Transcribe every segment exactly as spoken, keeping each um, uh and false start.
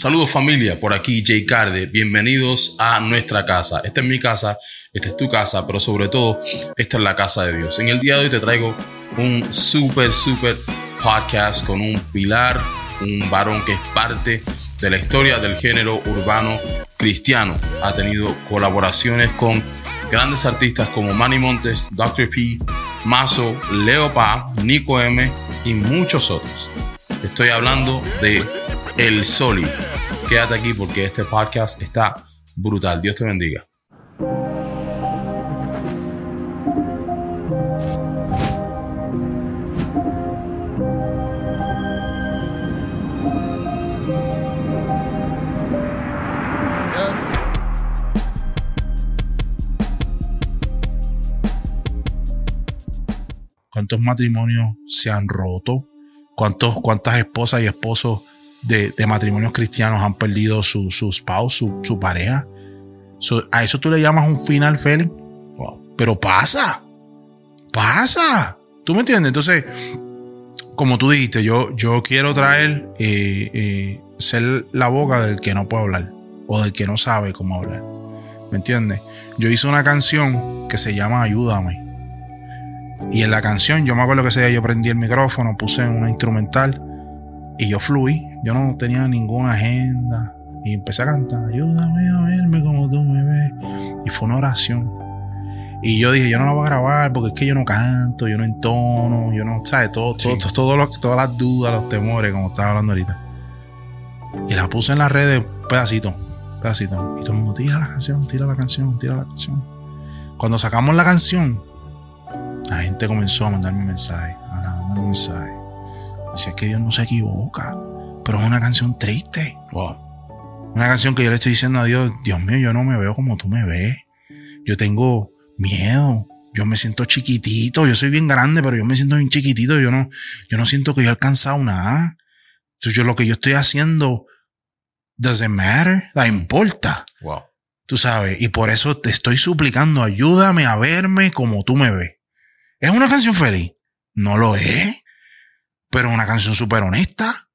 Saludos familia, por aquí Jay Carde, bienvenidos a nuestra casa. Esta es mi casa, esta es tu casa, pero sobre todo esta es la casa de Dios. En el día de hoy te traigo un súper, súper podcast con un pilar, un varón que es parte de la historia del género urbano cristiano. Ha tenido colaboraciones con grandes artistas como Manny Montes, doctor P, Mazo, Leo Pa, Nico M y muchos otros. Estoy hablando de El Soli. Quédate aquí porque este podcast está brutal. Dios te bendiga. ¿Cuántos matrimonios se han roto? ¿Cuántos, cuántas esposas y esposos de, de matrimonios cristianos han perdido su, su spouse, su, su pareja? So, ¿a eso tú le llamas un final feliz? Wow. Pero pasa. Pasa. ¿Tú me entiendes? Entonces, como tú dijiste, yo, yo quiero traer, eh, eh, ser la boca del que no puede hablar o del que no sabe cómo hablar. ¿Me entiendes? Yo hice una canción que se llama Ayúdame. Y en la canción, yo me acuerdo que ese día yo prendí el micrófono, puse una instrumental y yo fluí. Yo no tenía ninguna agenda. Y empecé a cantar, ayúdame a verme como tú me ves. Y fue una oración. Y yo dije, yo no la voy a grabar porque es que yo no canto, yo no entono, yo no, ¿sabes? Todo, todo, todo, todo lo, todas las dudas, los temores, como estaba hablando ahorita. Y la puse en las redes, pedacito, pedacito. Y todo el mundo, tira la canción, tira la canción, tira la canción. Cuando sacamos la canción, la gente comenzó a mandarme mensajes, a mandarme mensajes. Dice, es que Dios no se equivoca, pero es una canción triste. Wow. Una canción que yo le estoy diciendo a Dios, Dios mío, yo no me veo como tú me ves. Yo tengo miedo, yo me siento chiquitito, yo soy bien grande, pero yo me siento bien chiquitito. Yo no, yo no siento que yo he alcanzado nada. Entonces, yo, lo que yo estoy haciendo doesn't matter, la importa. Wow. Tú sabes, y por eso te estoy suplicando, ayúdame a verme como tú me ves. ¿Es una canción feliz? No lo es. Pero es una canción súper honesta.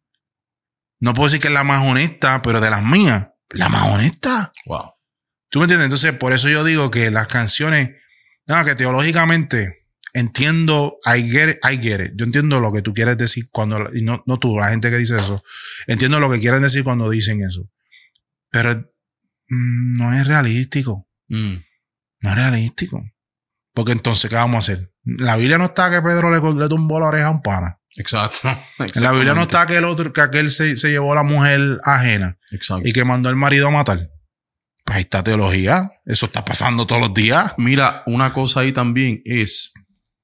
No puedo decir que es la más honesta, pero de las mías, la más honesta. Wow. ¿Tú me entiendes? Entonces, por eso yo digo que las canciones, no, que teológicamente entiendo, I get it, I get it. Yo entiendo lo que tú quieres decir cuando, y no, no tú, la gente que dice eso. Entiendo lo que quieren decir cuando dicen eso. Pero mm, no es realístico. Mm. No es realístico. Porque entonces, ¿qué vamos a hacer? La Biblia no está que Pedro le, le tumbó la oreja a un pana. Exacto. En la Biblia no está que el otro, que aquel se, se llevó a la mujer ajena. Exacto. Y que mandó al marido a matar. Pues ahí está teología. Eso está pasando todos los días. Mira, una cosa ahí también es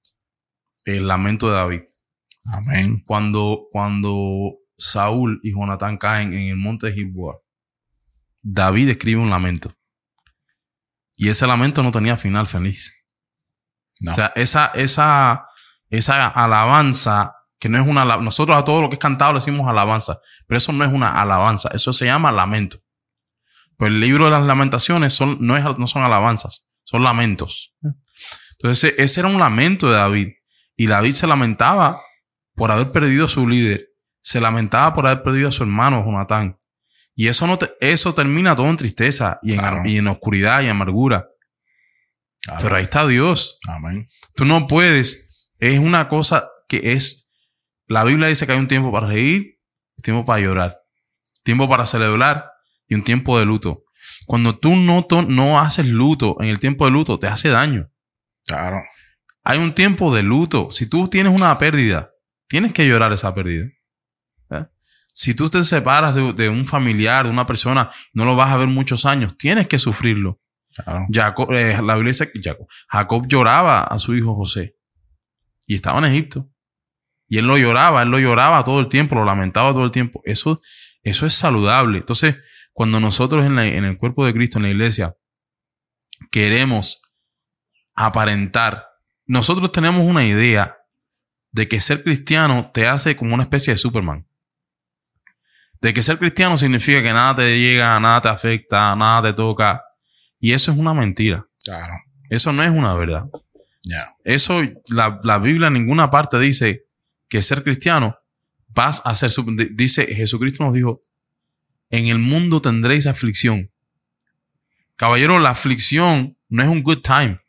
el lamento de David. Amén. Cuando, cuando Saúl y Jonatán caen en el monte de Gilboa, David escribe un lamento. Y ese lamento no tenía final feliz. No. O sea, esa, esa, esa alabanza, que no es una, nosotros a todo lo que es cantado le decimos alabanza, pero eso no es una alabanza, eso se llama lamento. Pues el libro de las lamentaciones son, no, es, no son alabanzas, son lamentos. Entonces ese, ese era un lamento de David. Y David se lamentaba por haber perdido a su líder, se lamentaba por haber perdido a su hermano Jonatán. Y eso, no te, eso termina todo en tristeza y en, claro. y en oscuridad y amargura. Claro. Pero ahí está Dios. Amén. Tú no puedes. Es una cosa que es... La Biblia dice que hay un tiempo para reír, un tiempo para llorar, tiempo para celebrar y un tiempo de luto. Cuando tú no, to, no haces luto en el tiempo de luto, te hace daño. Claro. Hay un tiempo de luto. Si tú tienes una pérdida, tienes que llorar esa pérdida. ¿Eh? Si tú te separas de, de un familiar, de una persona, no lo vas a ver muchos años, tienes que sufrirlo. Claro. Jacob, eh, la Biblia dice que Jacob, Jacob lloraba a su hijo José y estaba en Egipto y él lo lloraba, él lo lloraba todo el tiempo, lo lamentaba todo el tiempo. Eso, eso es saludable. Entonces, cuando nosotros en, la, en el cuerpo de Cristo, en la iglesia, queremos aparentar, nosotros tenemos una idea de que ser cristiano te hace como una especie de Superman. De que ser cristiano significa que nada te llega, nada te afecta, nada te toca. Y eso es una mentira. Claro. Eso no es una verdad. Yeah. Eso, la, la Biblia en ninguna parte dice que ser cristiano vas a ser... Dice, Jesucristo nos dijo, en el mundo tendréis aflicción. Caballero, la aflicción no es un good time.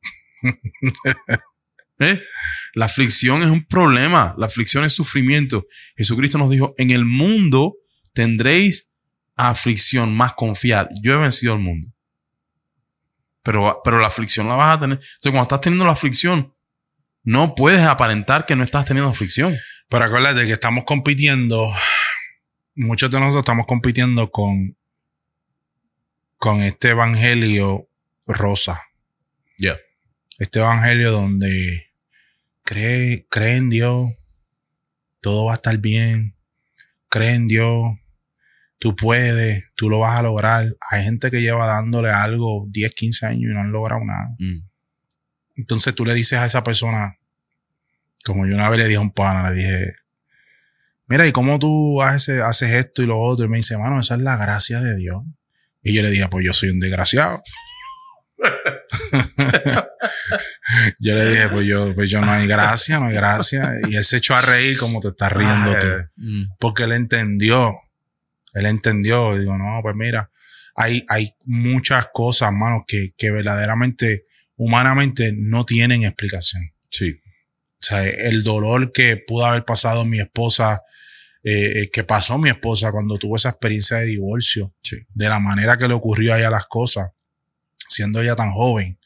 ¿Eh? La aflicción es un problema. La aflicción es sufrimiento. Jesucristo nos dijo, en el mundo tendréis aflicción, más confiad. Yo he vencido al mundo. Pero, pero la aflicción la vas a tener. Entonces, cuando estás teniendo la aflicción, no puedes aparentar que no estás teniendo aflicción. Pero acuérdate que estamos compitiendo, muchos de nosotros estamos compitiendo con, con este evangelio rosa. Ya. Yeah. Este evangelio donde cree, cree en Dios, todo va a estar bien, cree en Dios, tú puedes, tú lo vas a lograr. Hay gente que lleva dándole algo diez, quince años y no han logrado nada. Mm. Entonces tú le dices a esa persona, como yo una vez le dije a un pana, le dije, mira, ¿y cómo tú haces, haces esto y lo otro? Y me dice, mano, esa es la gracia de Dios. Y yo le dije, pues yo soy un desgraciado. Yo le dije, pues yo, pues yo no hay gracia, no hay gracia. Y él se echó a reír como te estás riendo Ay, tú. Mm. Porque él entendió. Él entendió. Y digo, no, pues mira, hay, hay muchas cosas, mano, que, que verdaderamente, humanamente, no tienen explicación. Sí. O sea, el dolor que pudo haber pasado mi esposa, eh, que pasó mi esposa cuando tuvo esa experiencia de divorcio, sí. De la manera que le ocurrió a ella las cosas, siendo ella tan joven.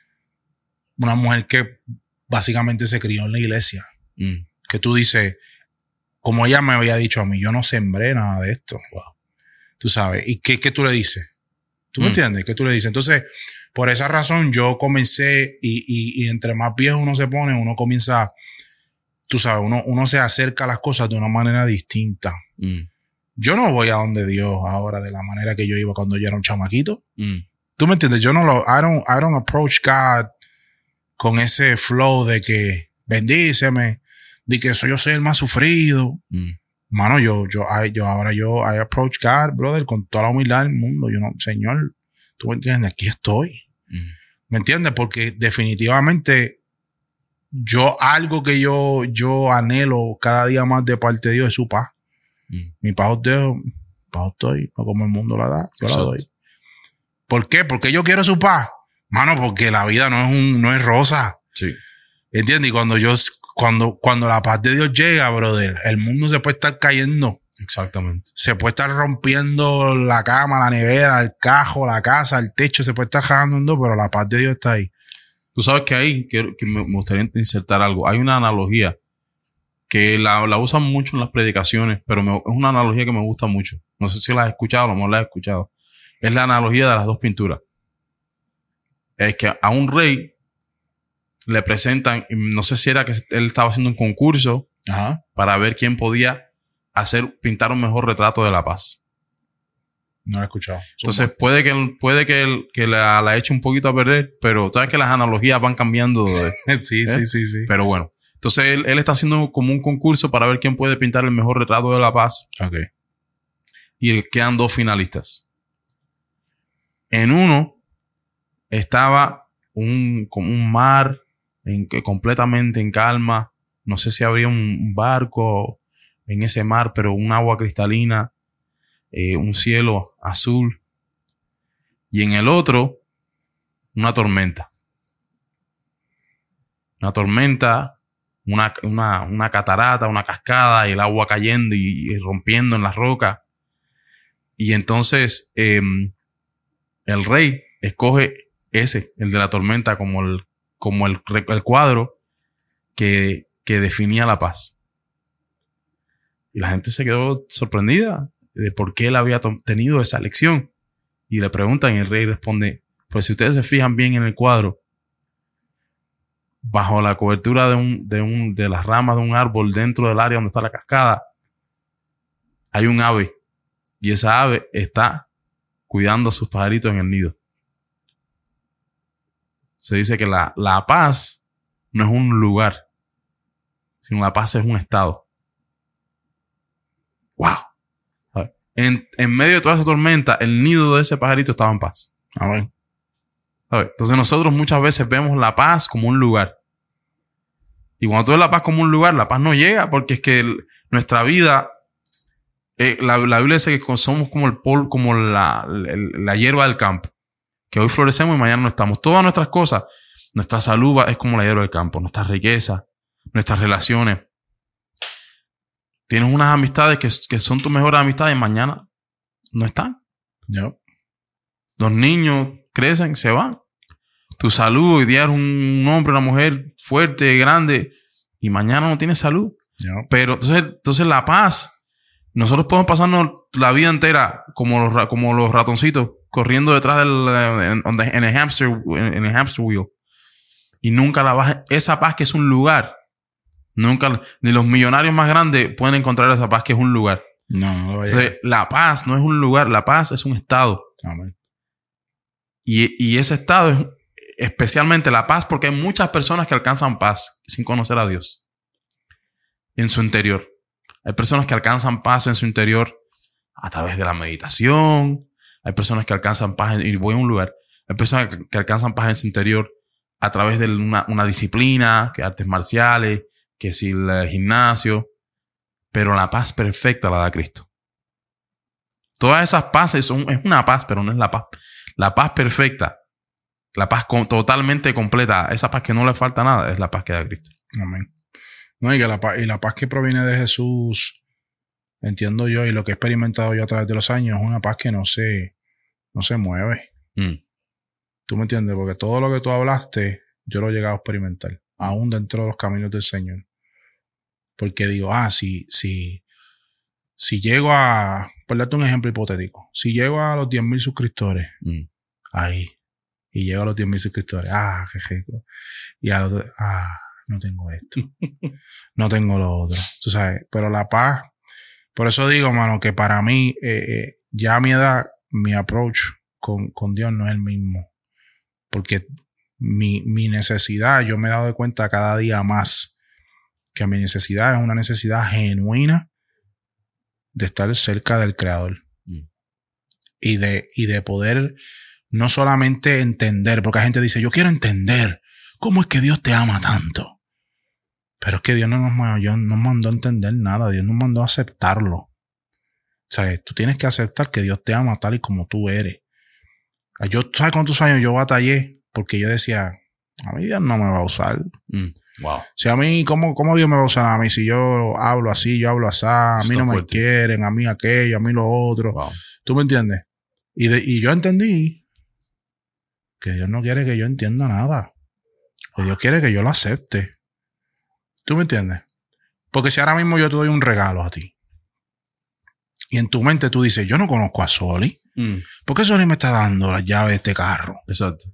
Una mujer que básicamente se crió en la iglesia. Mm. Que tú dices, como ella me había dicho a mí, yo no sembré nada de esto. Wow. Tú sabes. ¿Y qué, qué tú le dices? ¿Tú mm. me entiendes? ¿Qué tú le dices? Entonces, por esa razón yo comencé y, y, y entre más viejo uno se pone, uno comienza, tú sabes, uno, uno se acerca a las cosas de una manera distinta. Mm. Yo no voy a donde Dios ahora de la manera que yo iba cuando yo era un chamaquito. Mm. ¿Tú me entiendes? Yo no lo, I don't, I don't approach God con ese flow de que bendíceme, de que soy yo soy el más sufrido. Mm. Mano, yo, yo, I, yo ahora yo, I approach God, brother, con toda la humildad del mundo. Yo no, Señor, tú me entiendes, aquí estoy. Mm. ¿Me entiendes? Porque definitivamente yo, algo que yo, yo anhelo cada día más de parte de Dios es su paz. Mm. Mi paz de paz estoy, no como el mundo la da, yo Exacto. la doy. ¿Por qué? Porque yo quiero su paz. Mano, porque la vida no es un, no es rosa. Sí. ¿Entiendes? Y cuando yo, cuando, cuando la paz de Dios llega, brother, el mundo se puede estar cayendo. Exactamente. Se puede estar rompiendo la cama, la nevera, el cajo, la casa, el techo, se puede estar jalando, pero la paz de Dios está ahí. Tú sabes que ahí, que, que me gustaría insertar algo. Hay una analogía que la, la usan mucho en las predicaciones, pero me, es una analogía que me gusta mucho. No sé si la has escuchado, a lo mejor la has escuchado. Es la analogía de las dos pinturas. Es que a un rey le presentan, no sé si era que él estaba haciendo un concurso Ajá. para ver quién podía hacer, pintar un mejor retrato de la paz. No lo he escuchado. Entonces Suma. puede que, puede que, él, que la, la eche un poquito a perder, pero sabes que las analogías van cambiando. De, sí, ¿eh? sí, sí, sí. Pero bueno, entonces él, él está haciendo como un concurso para ver quién puede pintar el mejor retrato de la paz. Ok. Y quedan dos finalistas. En uno estaba un, como un mar en, que completamente en calma. No sé si habría un barco en ese mar, pero un agua cristalina, eh, un cielo azul. Y en el otro, una tormenta. Una tormenta, una, una, una catarata, una cascada, y el agua cayendo y, y rompiendo en las rocas. Y entonces eh, el rey escoge ese, el de la tormenta, como el, como el, el cuadro que, que definía la paz. Y la gente se quedó sorprendida de por qué él había tenido esa elección. Y le preguntan y el rey responde, pues si ustedes se fijan bien en el cuadro, bajo la cobertura de, un, de, un, de las ramas de un árbol dentro del área donde está la cascada, hay un ave. Y esa ave está cuidando a sus pajaritos en el nido. Se dice que la, la paz no es un lugar, sino la paz es un estado. ¡Wow! En, en medio de toda esa tormenta, el nido de ese pajarito estaba en paz. Amén. Entonces nosotros muchas veces vemos la paz como un lugar. Y cuando tú ves la paz como un lugar, la paz no llega porque es que el, nuestra vida Eh, la, la Biblia dice que somos como el polvo, como la, la, la hierba del campo. Que hoy florecemos y mañana no estamos. Todas nuestras cosas, nuestra salud es como la hierba del campo. Nuestras riquezas, nuestras relaciones. Tienes unas amistades que, que son tus mejores amistades y mañana no están. Yep. Los niños crecen, se van. Tu salud, hoy día eres un hombre, una mujer fuerte, grande, y mañana no tienes salud. Yep. Pero entonces, entonces la paz, nosotros podemos pasarnos la vida entera como los, como los ratoncitos, corriendo detrás del en, en el hamster, en el hamster wheel. Y nunca la vas, esa paz que es un lugar. Nunca, ni los millonarios más grandes pueden encontrar esa paz que es un lugar. No, no lo vaya. Entonces, la paz no es un lugar, la paz es un estado. Amén. Y, y ese estado es especialmente la paz, porque hay muchas personas que alcanzan paz sin conocer a Dios en su interior. Hay personas que alcanzan paz en su interior a través de la meditación. Hay personas que alcanzan paz, en, y voy a un lugar. Hay personas que, que alcanzan paz en su interior a través de una, una disciplina, que artes marciales, que si el gimnasio. Pero la paz perfecta la da Cristo. Todas esas paces son, es una paz, pero no es la paz. La paz perfecta, la paz con, totalmente completa, esa paz que no le falta nada, es la paz que da Cristo. Amén. No, y, que la, paz, y la paz que proviene de Jesús, entiendo yo, y lo que he experimentado yo a través de los años, es una paz que no se, no se mueve. Mm. ¿Tú me entiendes? Porque todo lo que tú hablaste, yo lo he llegado a experimentar, aún dentro de los caminos del Señor. Porque digo, ah, si, si, si llego a, por darte un ejemplo hipotético, si llego a los diez mil suscriptores, Mm. ahí, y llego a los diez mil suscriptores, ah, qué rico. Y a los, ah, no tengo esto, no tengo lo otro, tú sabes. Pero la paz, por eso digo, mano, que para mí, eh, eh, ya a mi edad, mi approach con, con Dios no es el mismo. Porque mi, mi necesidad, yo me he dado de cuenta cada día más que mi necesidad es una necesidad genuina de estar cerca del Creador. Mm. Y de, y de poder no solamente entender, porque la gente dice, yo quiero entender cómo es que Dios te ama tanto. Pero es que Dios no nos, Dios no nos mandó a entender nada, Dios nos mandó a aceptarlo. O sea, tú tienes que aceptar que Dios te ama tal y como tú eres. Yo, ¿sabes cuántos años yo batallé? Porque yo decía, a mí Dios no me va a usar. Mm. Wow. Si a mí, ¿cómo, ¿cómo Dios me va a usar a mí? Si yo hablo así, yo hablo así, a mí no me fuerte. Quieren, a mí aquello, a mí lo otro. Wow. ¿Tú me entiendes? Y, de, y yo entendí que Dios no quiere que yo entienda nada. Que Dios quiere que yo lo acepte. ¿Tú me entiendes? Porque si ahora mismo yo te doy un regalo a ti y en tu mente tú dices, yo no conozco a Soli. Mm. ¿Por qué Soli me está dando las llaves de este carro? Exacto.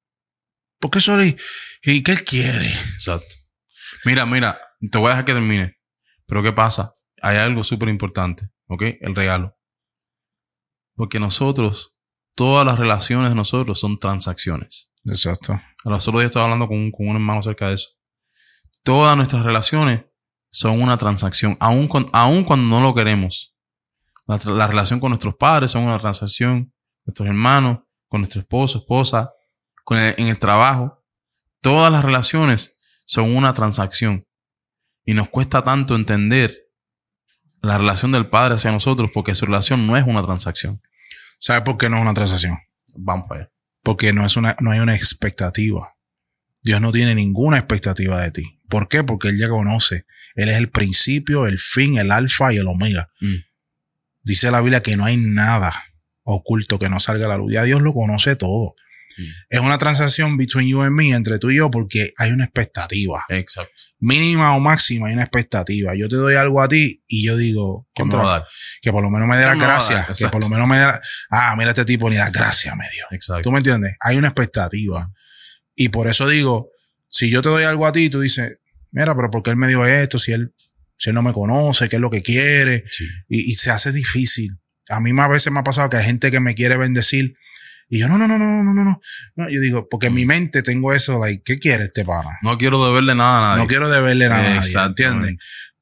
¿Por qué Soli? ¿Y qué él quiere? Exacto. Mira, mira, te voy a dejar que termine. Pero ¿qué pasa? Hay algo súper importante, ¿ok? El regalo. Porque nosotros, todas las relaciones de nosotros son transacciones. Exacto. Los otros días estaba hablando con un, con un hermano acerca de eso. Todas nuestras relaciones son una transacción, aun, con, aun cuando no lo queremos. La, la relación con nuestros padres son una transacción, nuestros hermanos, con nuestro esposo, esposa, con el, en el trabajo. Todas las relaciones son una transacción. Y nos cuesta tanto entender la relación del Padre hacia nosotros porque su relación no es una transacción. ¿Sabes por qué no es una transacción? Vamos para allá. Porque no, es una, no hay una expectativa. Dios no tiene ninguna expectativa de ti. ¿Por qué? Porque Él ya conoce. Él es el principio, el fin, el alfa y el omega. Mm. Dice la Biblia que no hay nada oculto que no salga a la luz. Ya Dios lo conoce todo. Mm. Es una transacción between you and me, entre tú y yo, porque hay una expectativa. Exacto. Mínima o máxima hay una expectativa. Yo te doy algo a ti y yo digo ¿qué me va a dar? Que por lo menos me dé las gracias. Que por lo menos me dé la, ah, mira este tipo, ni las gracias me dio. Exacto. ¿Tú me entiendes? Hay una expectativa. Y por eso digo, si yo te doy algo a ti, tú dices, mira, pero ¿por qué él me dio esto? Si él, si él no me conoce, ¿qué es lo que quiere? Sí. Y, y se hace difícil. A mí más veces me ha pasado que hay gente que me quiere bendecir y yo, no, no, no, no, no, no, no. no yo digo, porque en mi mente tengo eso, like, ¿qué quiere este pana? No quiero deberle nada a nadie. No quiero deberle nada a nadie, ¿entiendes?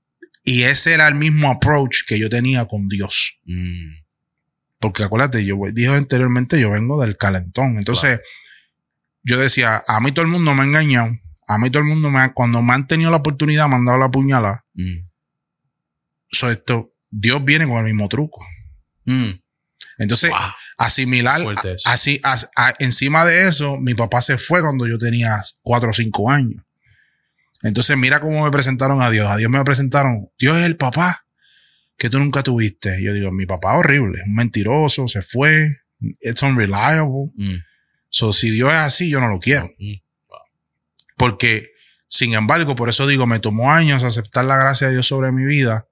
Y ese era el mismo approach que yo tenía con Dios. Mm. Porque acuérdate, yo dije anteriormente, yo vengo del calentón. Entonces, claro. Yo decía, a mí todo el mundo me ha engañado. A mí todo el mundo me ha, cuando me han tenido la oportunidad, me han dado la puñalada. Mm. So, esto, Dios viene con el mismo truco. Mm. Entonces, Wow. asimilar, Fuerte eso. así, as- a- encima de eso, mi papá se fue cuando yo tenía cuatro o cinco años. Entonces, mira cómo me presentaron a Dios. A Dios me presentaron, Dios es el papá que tú nunca tuviste. Yo digo, mi papá es horrible, un mentiroso, se fue, it's unreliable. Mm. So, si Dios es así, yo no lo quiero. Mm. Porque, sin embargo, por eso digo, me tomó años aceptar la gracia de Dios sobre mi vida.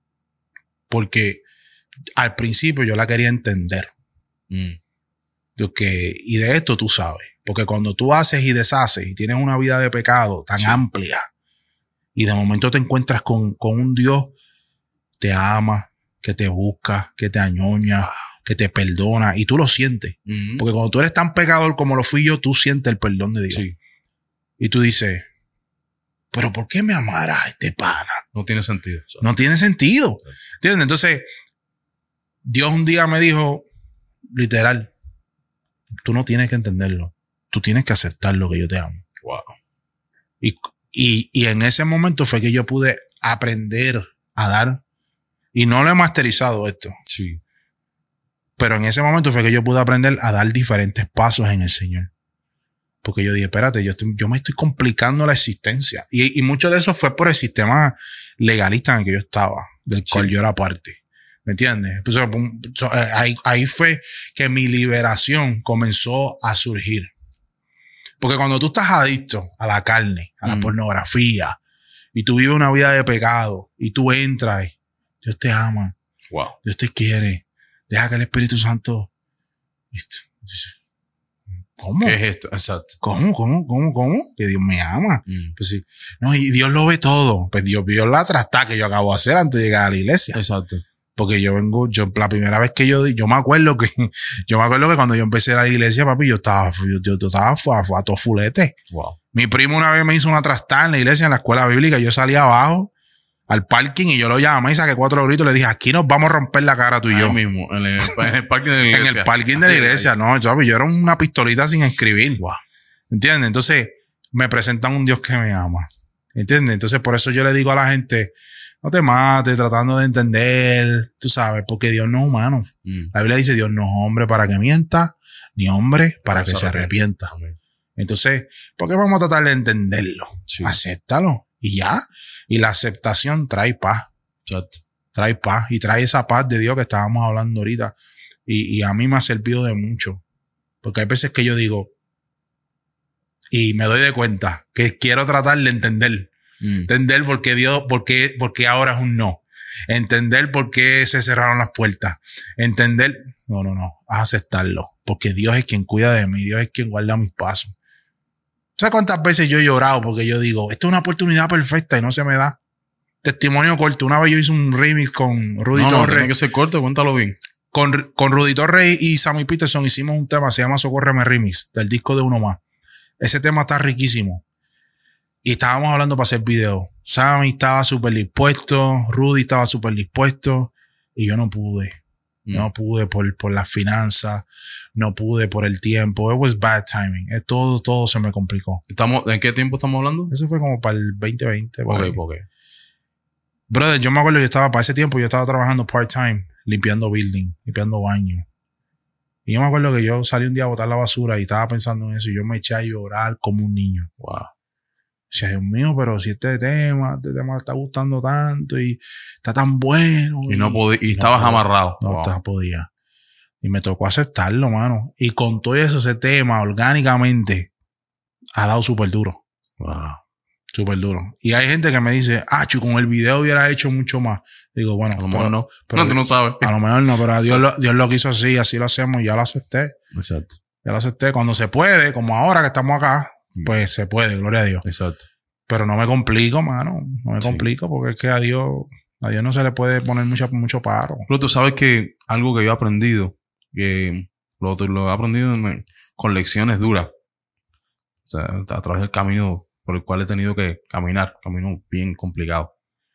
Porque al principio yo la quería entender. Mm. De que, y de esto tú sabes. Porque cuando tú haces y deshaces y tienes una vida de pecado tan Sí. amplia y de momento te encuentras con, con un Dios que te ama, que te busca, que te añoña, Wow. que te perdona y tú lo sientes. Mm. Porque cuando tú eres tan pecador como lo fui yo, tú sientes el perdón de Dios. Sí. Y tú dices, pero ¿por qué me amará este pana? No tiene sentido. O sea, No tiene sentido. ¿Entiendes? Entonces, Dios un día me dijo, literal, tú no tienes que entenderlo. Tú tienes que aceptar lo que yo te amo. wow. Y, y, y en ese momento fue que yo pude aprender a dar. Y no lo he masterizado esto. Sí. Pero en ese momento fue que yo pude aprender a dar diferentes pasos en el Señor. Porque yo dije, espérate, yo, estoy, yo me estoy complicando la existencia. Y, y mucho de eso fue por el sistema legalista en el que yo estaba, del cual Sí. yo era parte. ¿Me entiendes? Entonces, ahí, ahí fue que mi liberación comenzó a surgir. Porque cuando tú estás adicto a la carne, a la Mm. pornografía, y tú vives una vida de pecado, y tú entras, y Dios te ama, Wow. Dios te quiere, deja que el Espíritu Santo... Dices, ¿cómo? ¿Qué es esto? Exacto. ¿Cómo, cómo, cómo, cómo? Que Dios me ama. Mm. Pues sí. No, y Dios lo ve todo. Pues Dios vio la trastada que yo acabo de hacer antes de llegar a la iglesia. Exacto. Porque yo vengo, yo, la primera vez que yo, yo me acuerdo que, yo me acuerdo que cuando yo empecé a ir a la iglesia, papi, yo estaba, yo, yo, yo estaba a, a todo fulete. Wow. Mi primo una vez me hizo una trastada en la iglesia, en la escuela bíblica. Yo salí abajo al parking y yo lo llamé y saqué cuatro gritos y le dije, aquí nos vamos a romper la cara tú y Ahí yo. mismo, en el, en el parking de la iglesia. En el parking de la iglesia. No, yo, yo era una pistolita sin escribir. Wow. ¿Entiendes? Entonces, me presentan un Dios que me ama. ¿Entiendes? Entonces, por eso yo le digo a la gente, no te mates tratando de entender, tú sabes, porque Dios no es humano. Mm. La Biblia dice, Dios no es hombre para que mienta, ni hombre para Para que que se se arrepienta. Amén. Entonces, ¿por qué vamos a tratar de entenderlo? Sí. Acéptalo y ya. Y la aceptación trae paz, Exacto. trae paz y trae esa paz de Dios que estábamos hablando ahorita. Y, y a mí me ha servido de mucho. Porque hay veces que yo digo, y me doy de cuenta que quiero tratar de entender. Mm. Entender por qué Dios, por qué, por qué ahora es un no. Entender por qué se cerraron las puertas. Entender, no, no, no, a aceptarlo. Porque Dios es quien cuida de mí, Dios es quien guarda mis pasos. ¿Sabes cuántas veces yo he llorado? Porque yo digo, esta es una oportunidad perfecta y no se me da. Testimonio corto. Una vez yo hice un remix con Rudy No, no, Torres. tiene que ser corto, cuéntalo bien. Con, con Rudy Torres y Sammy Peterson hicimos un tema, se llama Socórreme Remix, del disco de Uno Más. Ese tema está riquísimo. Y estábamos hablando para hacer video. Sammy estaba súper dispuesto, Rudy estaba súper dispuesto, y yo no pude. Mm. No pude por, por las finanzas, no pude por el tiempo. It was bad timing. Eh, Todo, todo se me complicó. Estamos, ¿en qué tiempo estamos hablando? Eso fue como para el veinte veinte. por Ok, ahí. ok. Brother, yo me acuerdo, yo estaba, para ese tiempo yo estaba trabajando part-time, limpiando building, limpiando baños. Y yo me acuerdo que yo salí un día a botar la basura y estaba pensando en eso y yo me eché a llorar como un niño. Wow. O sea, Dios mío, pero si este tema, este tema está gustando tanto y está tan bueno. Y no podía, y no estabas podía, amarrado. No, Wow. no podía. Y me tocó aceptarlo, mano. Y con todo eso, ese tema, orgánicamente, ha dado súper duro. Wow. Súper duro. Y hay gente que me dice, ah, chu, con el video hubiera hecho mucho más. Digo, bueno, A lo mejor pero- no. pero- no, tú no sabes. a lo mejor no, pero a Dios lo, Dios lo quiso así, así lo hacemos y ya lo acepté. Exacto. Ya lo acepté. Cuando se puede, como ahora que estamos acá, pues se puede, gloria a Dios. Exacto. Pero no me complico, mano. No me Sí. complico porque es que a Dios, a Dios no se le puede poner mucho, mucho paro. Pero tú sabes que algo que yo he aprendido, que lo, lo he aprendido en- con lecciones duras. O sea, a través del camino por el cual he tenido que caminar, camino bien complicado.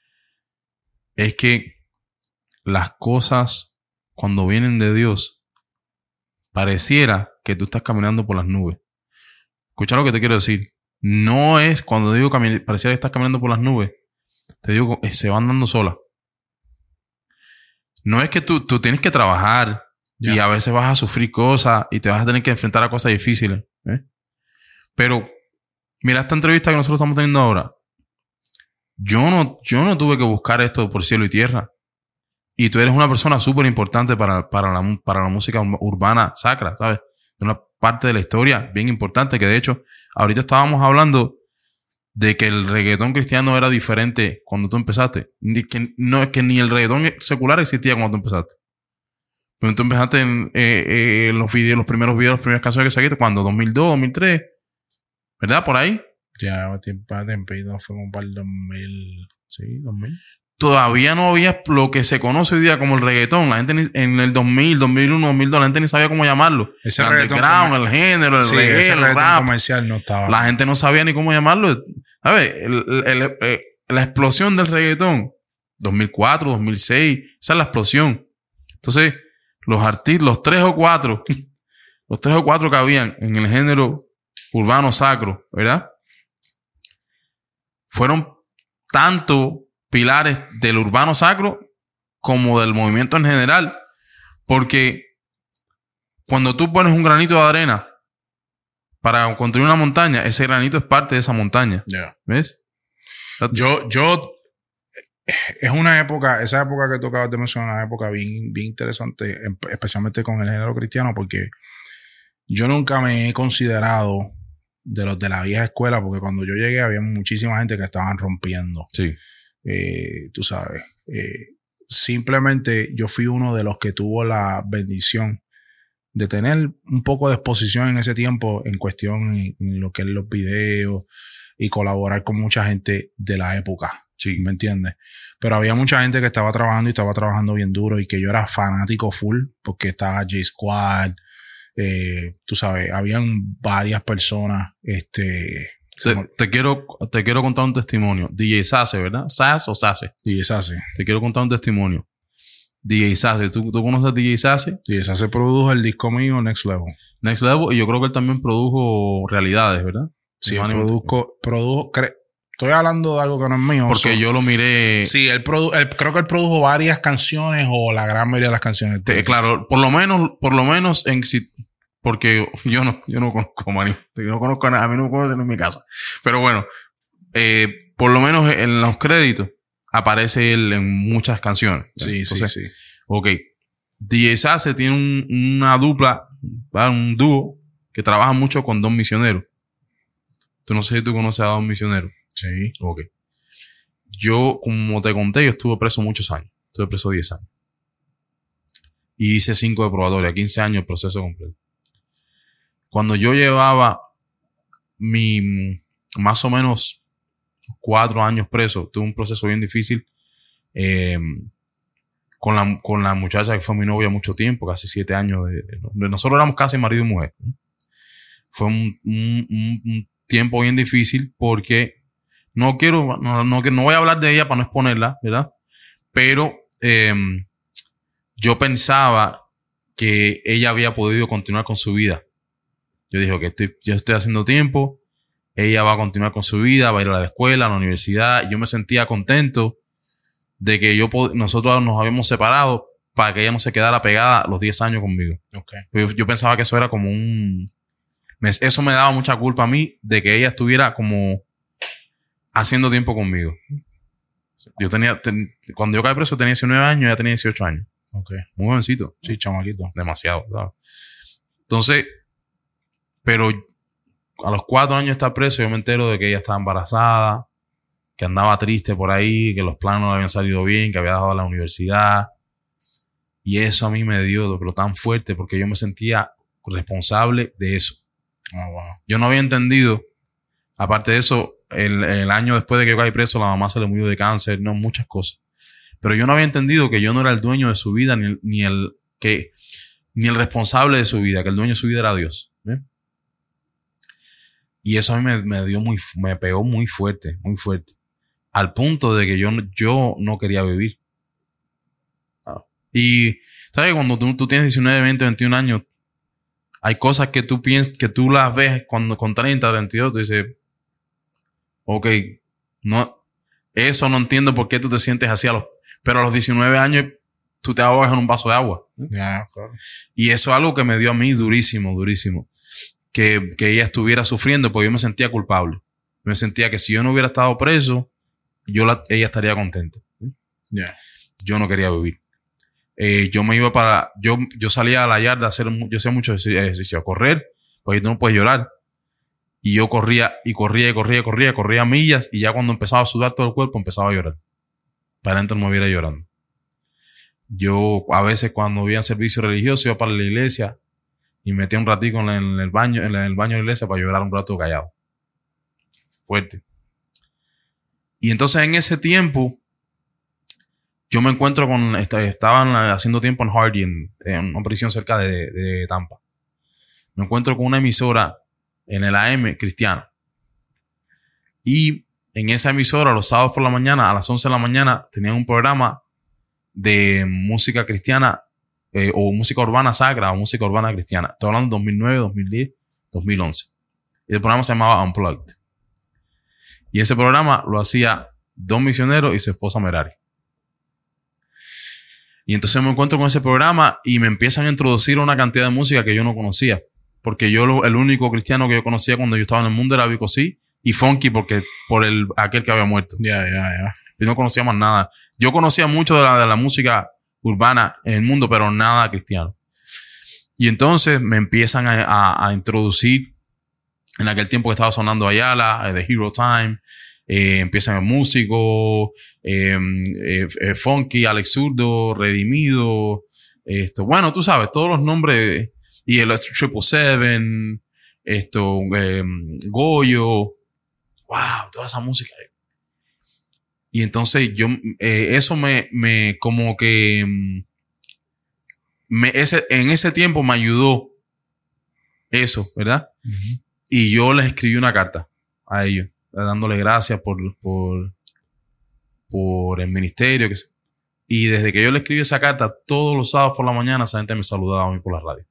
Es que las cosas, cuando vienen de Dios, pareciera que tú estás caminando por las nubes. Escucha lo que te quiero decir. No es cuando digo cami- pareciera que estás caminando por las nubes. Te digo, eh, se van dando solas. no es que tú, tú tienes que trabajar yeah. y a veces vas a sufrir cosas y te vas a tener que enfrentar a cosas difíciles. ¿eh? Pero mira esta entrevista que nosotros estamos teniendo ahora. Yo no, yo no tuve que buscar esto por cielo y tierra. Y tú eres una persona súper importante para, para, la, para la música urbana sacra, ¿sabes? Una parte de la historia bien importante que de hecho ahorita estábamos hablando de que el reggaetón cristiano era diferente cuando tú empezaste. Que no es que ni el reggaetón secular existía cuando tú empezaste. Pero tú empezaste en, eh, eh, en los videos, los primeros videos, las primeras canciones que sacaste, cuando dos mil dos, dos mil tres, ¿verdad? Por ahí. Ya, tiempo, tiempo, fue como para el dos mil. Sí, dos mil. Todavía no había lo que se conoce hoy día como el reggaetón. La gente ni, en el dos mil, dos mil uno, dos mil dos, la gente ni sabía cómo llamarlo. Ese el reggaetón. Underground, el género, el sí, reggae, ese el reggaetón rap. comercial no estaba. La gente no sabía ni cómo llamarlo. ¿Sabes? El, el, el, el, la explosión del reggaetón. dos mil cuatro, dos mil seis. Esa es la explosión. Entonces, los artistas, los tres o cuatro, los tres o cuatro que habían en el género urbano sacro, ¿verdad? Fueron tanto pilares del urbano sacro como del movimiento en general. Porque cuando tú pones un granito de arena para construir una montaña, ese granito es parte de esa montaña. Yeah. ¿Ves? Yo, yo, es una época, esa época que tú acabas de mencionar, una época bien, bien interesante, especialmente con el género cristiano, porque yo nunca me he considerado de los de la vieja escuela, porque cuando yo llegué había muchísima gente que estaban rompiendo. Sí. Eh, tú sabes, eh, simplemente yo fui uno de los que tuvo la bendición de tener un poco de exposición en ese tiempo en cuestión en, en lo que es los videos y colaborar con mucha gente de la época. Sí. ¿Me entiendes? Pero había mucha gente que estaba trabajando y estaba trabajando bien duro y que yo era fanático full porque estaba J-Squad, eh, tú sabes, habían varias personas, este... Te, te, quiero, te quiero contar un testimonio. D J Sase, ¿verdad? ¿Sase o Sase? D J Sase. Te quiero contar un testimonio. D J Sase. ¿Tú, ¿Tú conoces a D J Sase? D J Sase produjo el disco mío Next Level. Next Level. Y yo creo que él también produjo Realidades, ¿verdad? Sí, él produjo... produjo cre- estoy hablando de algo que no es mío. Porque so, yo lo miré... Sí, él, produ- él creo que él produjo varias canciones o la gran mayoría de las canciones. Te, claro, por lo menos, por lo menos en... Porque yo no, yo no conozco a Manny. Yo no conozco a nada. A mí no me puedo tener en mi casa. Pero bueno, eh, por lo menos en los créditos aparece él en muchas canciones. Sí, Entonces, sí, sí. Ok. D J Sase tiene un, una dupla, ¿verdad? Un dúo que trabaja mucho con Don Misionero. Tú no sé si tú conoces a Don Misionero. Sí. Ok. Yo, como te conté, yo estuve preso muchos años. Estuve preso diez años. Y hice cinco de probatoria, quince años el proceso completo. Cuando yo llevaba mi más o menos cuatro años preso, tuve un proceso bien difícil eh, con, la, con la muchacha que fue mi novia mucho tiempo, casi siete años. De, de, nosotros éramos casi marido y mujer. Fue un, un, un, un tiempo bien difícil porque no quiero, no, no, no voy a hablar de ella para no exponerla, ¿verdad? Pero eh, yo pensaba que ella había podido continuar con su vida. Yo dije, que estoy, yo estoy haciendo tiempo, ella va a continuar con su vida, va a ir a la escuela, a la universidad. Y yo me sentía contento de que yo nosotros nos habíamos separado para que ella no se quedara pegada los diez años conmigo. Okay. Yo, yo pensaba que eso era como un... Me, eso me daba mucha culpa a mí de que ella estuviera como haciendo tiempo conmigo. Yo tenía... Ten, cuando yo caí preso tenía diecinueve años, ella tenía dieciocho años. Okay. Muy jovencito. Sí, chamaquito. Demasiado, ¿sabes? Entonces... Pero a los cuatro años de estar preso, yo me entero de que ella estaba embarazada, que andaba triste por ahí, que los planes no le habían salido bien, que había dejado la universidad. Y eso a mí me dio, pero tan fuerte, porque yo me sentía responsable de eso. Oh, wow. Yo no había entendido, aparte de eso, el, el año después de que yo caí preso, la mamá se le murió de cáncer, no, muchas cosas. Pero yo no había entendido que yo no era el dueño de su vida, ni el, ni el, que, ni el responsable de su vida, que el dueño de su vida era Dios. ¿Bien? Y eso a mí me, me dio muy, me pegó muy fuerte, muy fuerte. Al punto de que yo, yo no quería vivir. Y, ¿sabes? Cuando tú, tú tienes diecinueve, veinte, veintiún años, hay cosas que tú piensas, que tú las ves cuando con treinta, veintidós, tú dices, ok, no, eso no entiendo por qué tú te sientes así a los, pero a los diecinueve años, tú te ahogas en un vaso de agua. Yeah, claro. Y eso es algo que me dio a mí durísimo, durísimo. Que, que ella estuviera sufriendo porque yo me sentía culpable. Me sentía que si yo no hubiera estado preso, yo la, ella estaría contenta. Yeah. Yo no quería vivir. Eh, yo me iba para... Yo, yo salía a la yarda a hacer... Yo hacía mucho ejercicio, a correr, porque tú no puedes llorar. Y yo corría y corría y corría y corría, corría millas y ya cuando empezaba a sudar todo el cuerpo empezaba a llorar. Para adentro me hubiera llorando. Yo a veces cuando había servicio religioso iba para la iglesia y metía un ratico en el, en el baño, en el baño de la iglesia para llorar un rato callado. Fuerte. Y entonces en ese tiempo yo me encuentro con... Estaban haciendo tiempo en Hardy, en, en una prisión cerca de, de Tampa. Me encuentro con una emisora en el A M cristiana. Y en esa emisora, los sábados por la mañana, a las once de la mañana, tenían un programa de música cristiana eh, o música urbana sacra o música urbana cristiana. Estoy hablando de dos mil nueve, dos mil diez, dos mil once. Y el programa se llamaba Unplugged. Y ese programa lo hacía dos misioneros y su esposa Merari. Y entonces me encuentro con ese programa y me empiezan a introducir una cantidad de música que yo no conocía. Porque yo, lo, el único cristiano que yo conocía cuando yo estaba en el mundo era Vico C y Funky, porque por el, aquel que había muerto. Ya, ya, ya. Yo no conocía más nada. Yo conocía mucho de la, de la música urbana en el mundo, pero nada cristiano. Y entonces me empiezan a, a, a introducir, en aquel tiempo que estaba sonando Ayala, The Hero Time, eh, empiezan músicos, eh, eh, eh, Funky, Alex Zurdo, Redimido, esto, bueno, tú sabes, todos los nombres, y el Triple Seven, esto, eh, Goyo, wow, toda esa música. Y entonces yo, eh, eso me, me, como que, me, ese, en ese tiempo me ayudó eso, ¿verdad? Uh-huh. Y yo les escribí una carta a ellos, dándole gracias por, por, por el ministerio. Que, y desde que yo le escribí esa carta, todos los sábados por la mañana, esa gente me saludaba a mí por la radio.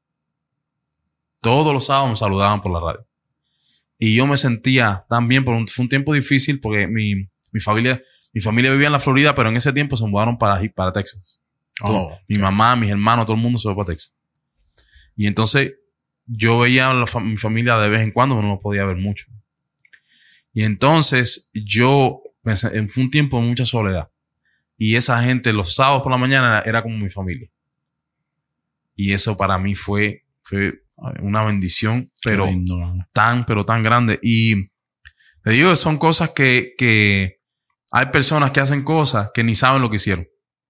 Todos los sábados me saludaban por la radio. Y yo me sentía tan bien, pero fue un tiempo difícil porque mi, mi familia, mi familia vivía en la Florida, pero en ese tiempo se mudaron para, para Texas. Oh, todo, okay. Mi mamá, mis hermanos, todo el mundo se fue para Texas. Y entonces yo veía a la, mi familia de vez en cuando, pero no podía ver mucho. Y entonces yo, fue un tiempo de mucha soledad. Y esa gente los sábados por la mañana era como mi familia. Y eso para mí fue, fue una bendición, pero lindo, tan, pero tan grande. Y te digo, son cosas que, que hay personas que hacen cosas que ni saben lo que hicieron.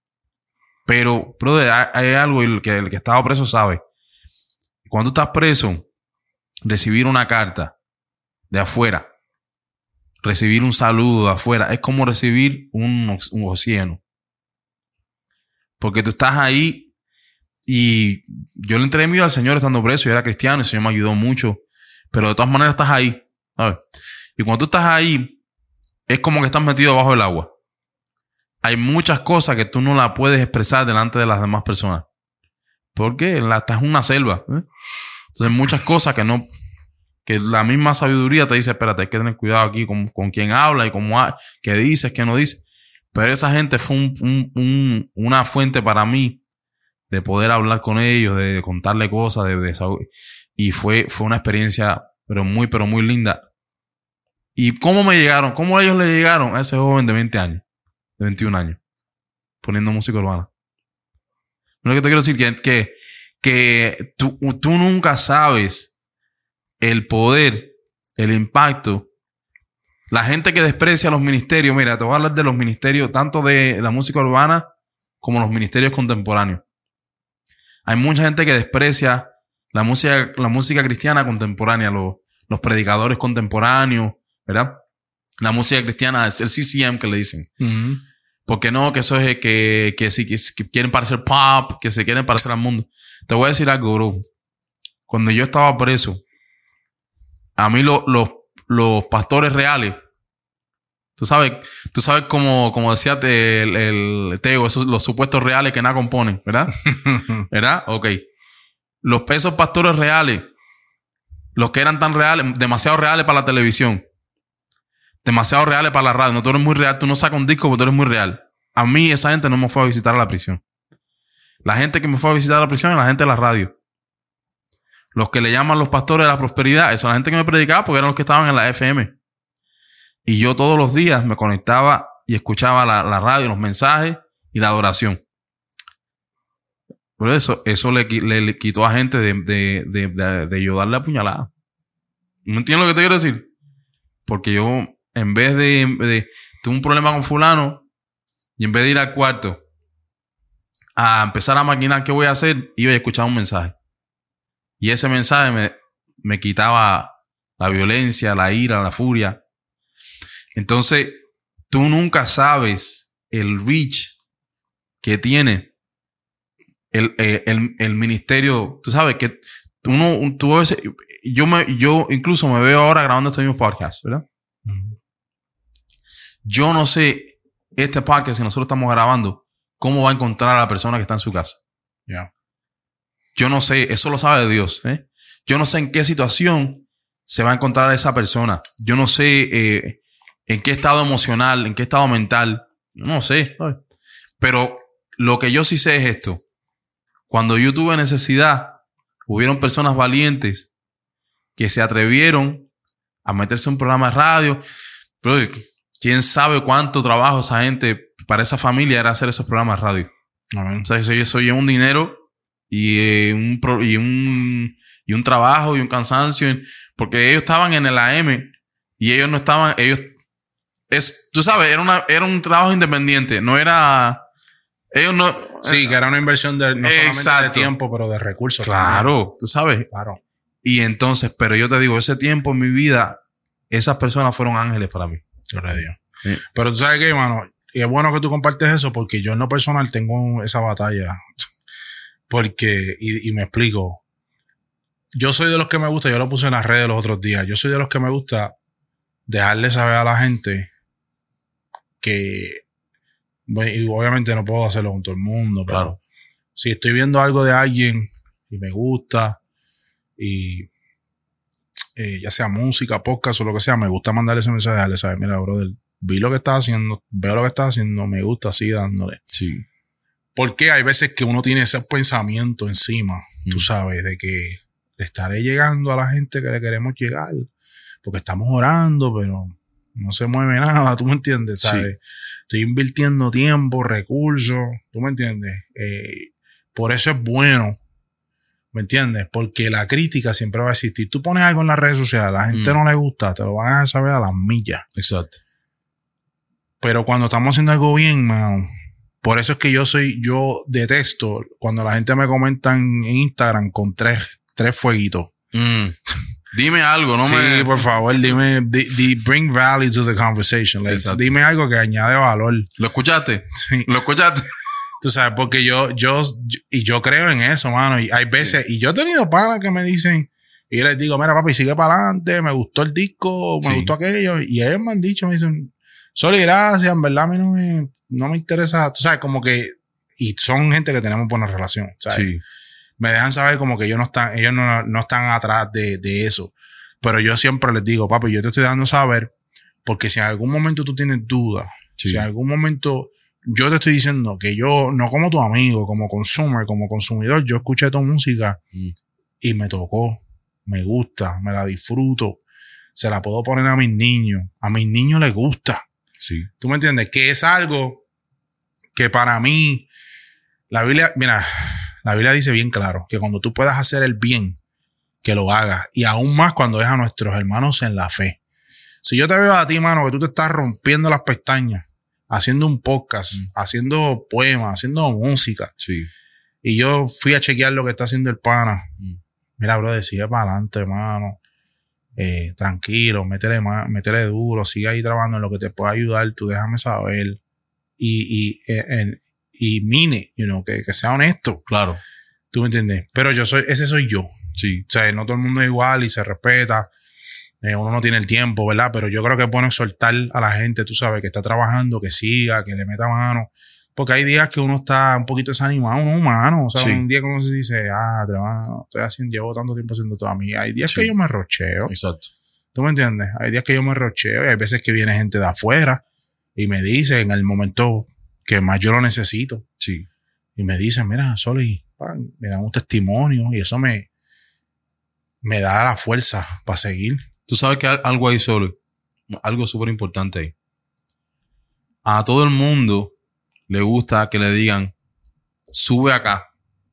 Pero, brother, hay, hay algo, y el que, el que estaba preso sabe. Cuando tú estás preso, recibir una carta de afuera, recibir un saludo de afuera, es como recibir un, un oxígeno. Porque tú estás ahí y yo le entregué mi vida al Señor estando preso y era cristiano y el Señor me ayudó mucho. Pero de todas maneras estás ahí, ¿sabes? Y cuando tú estás ahí, es como que estás metido bajo el agua. Hay muchas cosas que tú no las puedes expresar delante de las demás personas. Porque la, estás en una selva. ¿eh? Entonces hay muchas cosas que no... Que la misma sabiduría te dice, espérate, hay que tener cuidado aquí con, con quién habla y cómo ha, qué dices, qué no dices. Pero esa gente fue un, un, un, una fuente para mí de poder hablar con ellos, de contarle cosas, de, de y fue, fue una experiencia pero muy, pero muy linda. ¿Y cómo me llegaron? ¿Cómo ellos le llegaron a ese joven de veinte años? De veintiún años. Poniendo música urbana. Lo que te quiero decir que, que, que tú, tú nunca sabes el poder, el impacto. La gente que desprecia los ministerios, mira, te voy a hablar de los ministerios, tanto de la música urbana como los ministerios contemporáneos. Hay mucha gente que desprecia la música, la música cristiana contemporánea, los, los predicadores contemporáneos, ¿verdad? La música cristiana, el C C M que le dicen. Uh-huh. Porque no, que eso es que, que, que, que quieren parecer pop, que se quieren parecer al mundo. Te voy a decir algo, bro. Cuando yo estaba preso, a mí lo, lo, los pastores reales, tú sabes, tú sabes como, como decía el, el Teo, esos, los supuestos reales que nada componen, ¿verdad? ¿Verdad? Ok. Los pesos pastores reales, los que eran tan reales, demasiado reales para la televisión, demasiado reales para la radio. No, tú eres muy real, tú no sacas un disco porque tú eres muy real. A mí esa gente no me fue a visitar a la prisión. La gente que me fue a visitar a la prisión y la gente de la radio. Los que le llaman los pastores de la prosperidad. Esa es la gente que me predicaba porque eran los que estaban en la F M. Y yo todos los días me conectaba y escuchaba la, la radio, los mensajes y la adoración. Por eso, eso le, le, le quitó a gente de, de, de, de, de yo darle apuñalada. ¿No entiendes lo que te quiero decir? Porque yo, en vez de, de... Tuve un problema con fulano y en vez de ir al cuarto a empezar a maquinar qué voy a hacer, iba a escuchar un mensaje. Y ese mensaje me, me quitaba la violencia, la ira, la furia. Entonces, tú nunca sabes el reach que tiene el, el, el, el ministerio. Tú sabes que uno, tú ves, yo, me, yo incluso me veo ahora grabando este mismo podcast, ¿verdad? Uh-huh. Yo no sé este podcast, si nosotros estamos grabando, cómo va a encontrar a la persona que está en su casa. Yeah. Yo no sé, eso lo sabe Dios, ¿eh? Yo no sé en qué situación se va a encontrar a esa persona. Yo no sé eh, en qué estado emocional, en qué estado mental. No sé. ¿sabes? Pero lo que yo sí sé es esto. Cuando yo tuve necesidad, hubieron personas valientes que se atrevieron a meterse en un programa de radio. Pero quién sabe cuánto trabajo esa gente, para esa familia, era hacer esos programas de radio. Amén. O sea, eso, eso lleva un dinero y, eh, un, pro, y, un, y un trabajo y un cansancio. Porque ellos estaban en el A M y ellos no estaban... ellos es Tú sabes, era, una, era un trabajo independiente. No era... Ellos no... Sí, que era una inversión de, no solamente Exacto. de tiempo, pero de recursos. Claro, también. Tú sabes. Claro. Y entonces, pero yo te digo, ese tiempo en mi vida, esas personas fueron ángeles para mí. Gloria a Dios. Sí. Pero tú sabes qué, mano, y es bueno que tú compartes eso porque yo en lo personal tengo esa batalla. Porque, y, y me explico. Yo soy de los que me gusta, yo lo puse en las redes los otros días, yo soy de los que me gusta dejarle saber a la gente que, y obviamente no puedo hacerlo con todo el mundo, pero claro. Si estoy viendo algo de alguien y me gusta, y eh, ya sea música, podcast o lo que sea, me gusta mandarle ese mensaje, dejarle saber, mira, brother, vi lo que estás haciendo, veo lo que estás haciendo, me gusta, sigue dándole. Sí. Porque hay veces que uno tiene ese pensamiento encima, mm. tú sabes, de que le estaré llegando a la gente que le queremos llegar, porque estamos orando, pero no se mueve nada, ¿tú me entiendes? ¿Sabes? Sí. Estoy invirtiendo tiempo, recursos, ¿tú me entiendes? Eh, por eso es bueno, ¿me entiendes? Porque la crítica siempre va a existir. Tú pones algo en las redes sociales, a la gente mm. no le gusta, te lo van a saber a las millas. Exacto. Pero cuando estamos haciendo algo bien, mano, por eso es que yo soy, yo detesto cuando la gente me comenta en Instagram con tres, tres fueguitos. Mm. Dime algo, no sí, me... Sí, por favor, dime, di, di, bring value to the conversation. Like, dime algo que añade valor. ¿Lo escuchaste? Sí. ¿Lo escuchaste? Tú sabes, porque yo, yo, yo, y yo creo en eso, mano. Y hay veces, sí. y yo he tenido panas que me dicen, y yo les digo, mira, papi, sigue para adelante, me gustó el disco, me sí. gustó aquello. Y ellos me han dicho, me dicen, Soli, gracias, en verdad a mí no me, no me interesa. Tú sabes, como que, y son gente que tenemos buena relación, ¿sabes? Sí. Me dejan saber como que ellos no están, ellos no, no están atrás de, de eso. Pero yo siempre les digo, papi, yo te estoy dando saber, porque si en algún momento tú tienes dudas, sí. si en algún momento yo te estoy diciendo que yo, no como tu amigo, como consumer, como consumidor, yo escuché tu música mm. y me tocó, me gusta, me la disfruto, se la puedo poner a mis niños, a mis niños les gusta. Sí. ¿Tú me entiendes? Que es algo que para mí, la Biblia, mira, la Biblia dice bien claro, que cuando tú puedas hacer el bien, que lo hagas. Y aún más cuando es a nuestros hermanos en la fe. Si yo te veo a ti, mano, que tú te estás rompiendo las pestañas, haciendo un podcast, mm. haciendo poemas, haciendo música. Sí. Y yo fui a chequear lo que está haciendo el pana. Mm. Mira, bro, sigue para adelante, hermano. Eh, tranquilo, métele, métele duro, sigue ahí trabajando en lo que te pueda ayudar. Tú déjame saber. Y, y, eh, y mine, you know, que, que sea honesto. Claro. ¿Tú me entiendes? Pero yo soy, ese soy yo. Sí. O sea, no todo el mundo es igual y se respeta. Eh, uno no tiene el tiempo, ¿verdad? Pero yo creo que es bueno exhortar a la gente, tú sabes, que está trabajando, que siga, que le meta mano. Porque hay días que uno está un poquito desanimado, uno es humano. O sea, sí. un día que uno se dice, ah, hermano, estoy haciendo, llevo tanto tiempo haciendo todo a mí. Hay días sí. que yo me rocheo. Exacto. ¿Tú me entiendes? Hay días que yo me rocheo y hay veces que viene gente de afuera y me dice en el momento que más yo lo necesito. Sí. y me dicen, mira, Soli, pan, me dan un testimonio y eso me, me da la fuerza para seguir. Tú sabes que hay algo ahí, Soli, algo súper importante ahí. A todo el mundo le gusta que le digan, sube acá,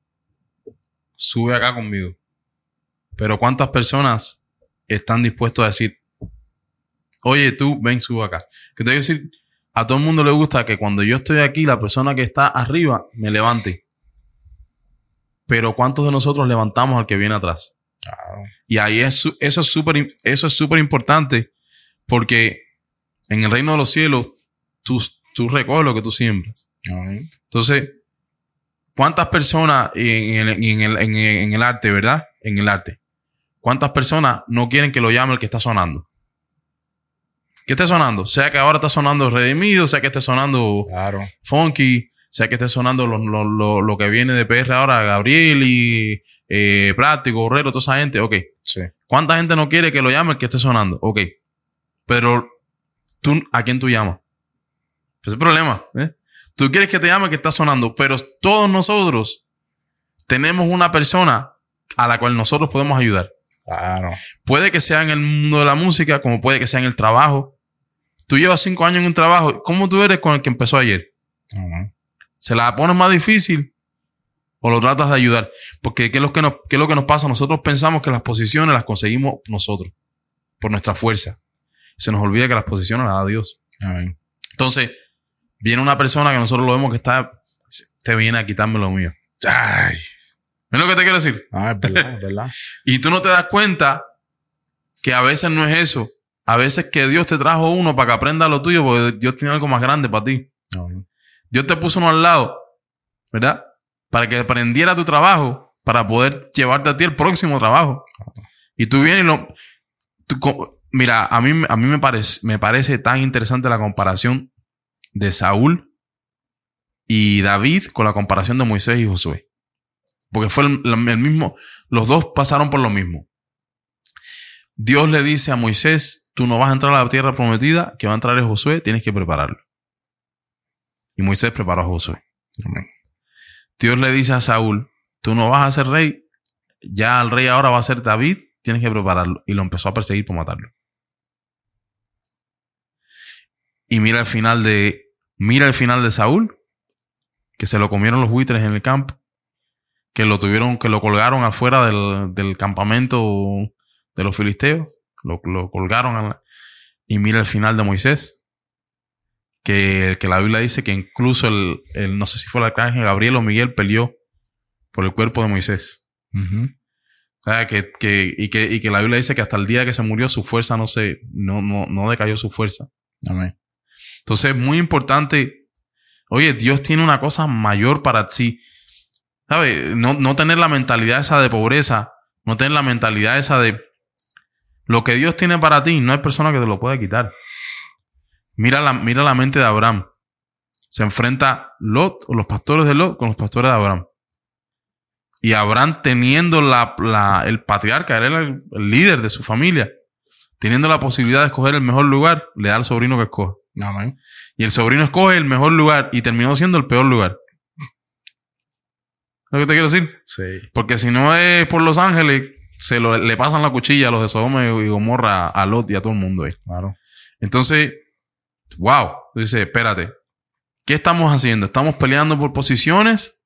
sube acá conmigo. Pero ¿cuántas personas están dispuestos a decir, oye, tú, ven, sube acá? Que te voy a decir, a todo el mundo le gusta que cuando yo estoy aquí, la persona que está arriba me levante. Pero ¿cuántos de nosotros levantamos al que viene atrás? Claro. Y ahí es, eso es súper, eso es súper importante, porque en el reino de los cielos, tú, tú recoges lo que tú siembras. Uh-huh. Entonces, ¿cuántas personas en el, en, el, en, el, en el arte, verdad? En el arte. ¿Cuántas personas no quieren que lo llame el que está sonando? ¿Qué esté sonando? Sea que ahora está sonando Redimido, sea que esté sonando claro. Funky, sea que esté sonando lo, lo, lo, lo que viene de P R ahora, Gabriel y eh, Práctico, Borrero, toda esa gente. Ok. Sí. ¿Cuánta gente no quiere que lo llame el que esté sonando? Ok. Pero, ¿tú a quién tú llamas? Ese es el problema. ¿eh? Tú quieres que te llame el que está sonando, pero todos nosotros tenemos una persona a la cual nosotros podemos ayudar. Claro. Puede que sea en el mundo de la música, como puede que sea en el trabajo. Tú llevas cinco años en un trabajo. ¿Cómo tú eres con el que empezó ayer? Uh-huh. ¿Se la pones más difícil o lo tratas de ayudar? Porque ¿qué es lo que nos, qué es lo que nos pasa? Nosotros pensamos que las posiciones las conseguimos nosotros por nuestra fuerza. Se nos olvida que las posiciones las da Dios. Uh-huh. Entonces, viene una persona que nosotros lo vemos que está, te viene a quitarme lo mío. Ay. ¿Es lo que te quiero decir? Ah, es verdad, es verdad. Y tú no te das cuenta que a veces no es eso. A veces que Dios te trajo uno para que aprenda lo tuyo, porque Dios tiene algo más grande para ti. Uh-huh. Dios te puso uno al lado, ¿verdad? Para que aprendiera tu trabajo, para poder llevarte a ti el próximo trabajo. Y tú vienes y lo... Tú, mira, a mí, a mí me, parece, me parece tan interesante la comparación de Saúl y David con la comparación de Moisés y Josué. Porque fue el, el mismo... Los dos pasaron por lo mismo. Dios le dice a Moisés, tú no vas a entrar a la tierra prometida, que va a entrar es Josué, tienes que prepararlo. Y Moisés preparó a Josué. Amén. Dios le dice a Saúl, tú no vas a ser rey, ya el rey ahora va a ser David, tienes que prepararlo. Y lo empezó a perseguir por matarlo. Y mira el final de, mira el final de Saúl, que se lo comieron los buitres en el campo, que lo tuvieron, que lo colgaron afuera del, del campamento de los filisteos, lo, lo colgaron a la, y mira el final de Moisés. Que, que la Biblia dice que incluso el, el, no sé si fue el arcángel Gabriel o Miguel peleó por el cuerpo de Moisés. Uh-huh. O sea, que, que, y, que, y que la Biblia dice que hasta el día que se murió su fuerza no se, no, no, no decayó su fuerza. Amén. Entonces es muy importante, oye, Dios tiene una cosa mayor para ti. ¿Sabes? No, no tener la mentalidad esa de pobreza, no tener la mentalidad esa de lo que Dios tiene para ti, no hay persona que te lo pueda quitar. Mira la, mira la mente de Abraham. Se enfrenta Lot, o los pastores de Lot, con los pastores de Abraham. Y Abraham, teniendo la, la, el patriarca, él era el, el líder de su familia, teniendo la posibilidad de escoger el mejor lugar, le da al sobrino que escoge. Amén. Y el sobrino escoge el mejor lugar y terminó siendo el peor lugar. ¿Es lo que te quiero decir? Sí. Porque si no es por Los Ángeles, se lo, le pasan la cuchilla a los de Sodoma y Gomorra, a Lot y a todo el mundo ahí. Claro. Entonces, wow, dice, espérate, ¿qué estamos haciendo? ¿Estamos peleando por posiciones?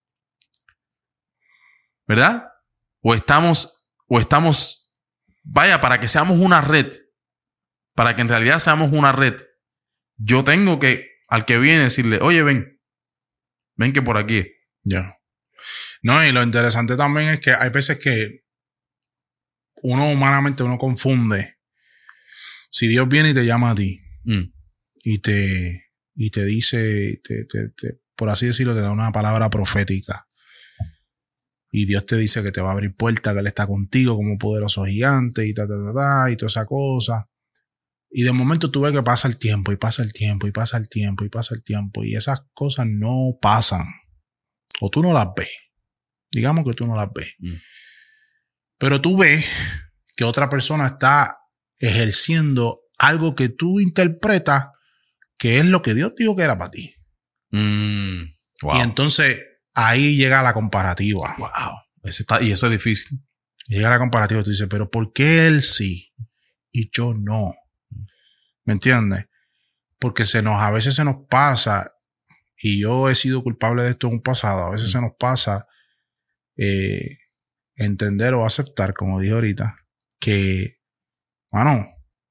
¿Verdad? O estamos, o estamos, vaya, para que seamos una red, para que en realidad seamos una red, yo tengo que, al que viene, decirle, oye, ven, ven que por aquí. Ya. Yeah. No, y lo interesante también es que hay veces que uno humanamente, uno confunde. Si Dios viene y te llama a ti, mm. y te, y te dice, te, te, te, por así decirlo, te da una palabra profética. Y Dios te dice que te va a abrir puertas, que Él está contigo como un poderoso gigante y ta, ta, ta, ta, y toda esa cosa. Y de momento tú ves que pasa el tiempo, y pasa el tiempo, y pasa el tiempo, y pasa el tiempo, y esas cosas no pasan. O tú no las ves. Digamos que tú no las ves. Mm. Pero tú ves que otra persona está ejerciendo algo que tú interpretas que es lo que Dios dijo que era para ti. Mm, wow. Y entonces ahí llega la comparativa. Wow. Eso está, y eso es difícil. Llega la comparativa y tú dices, pero ¿por qué él sí y yo no? ¿Me entiendes? Porque se nos, a veces se nos pasa, y yo he sido culpable de esto en un pasado, a veces mm. se nos pasa eh, entender o aceptar, como dije ahorita, que, mano,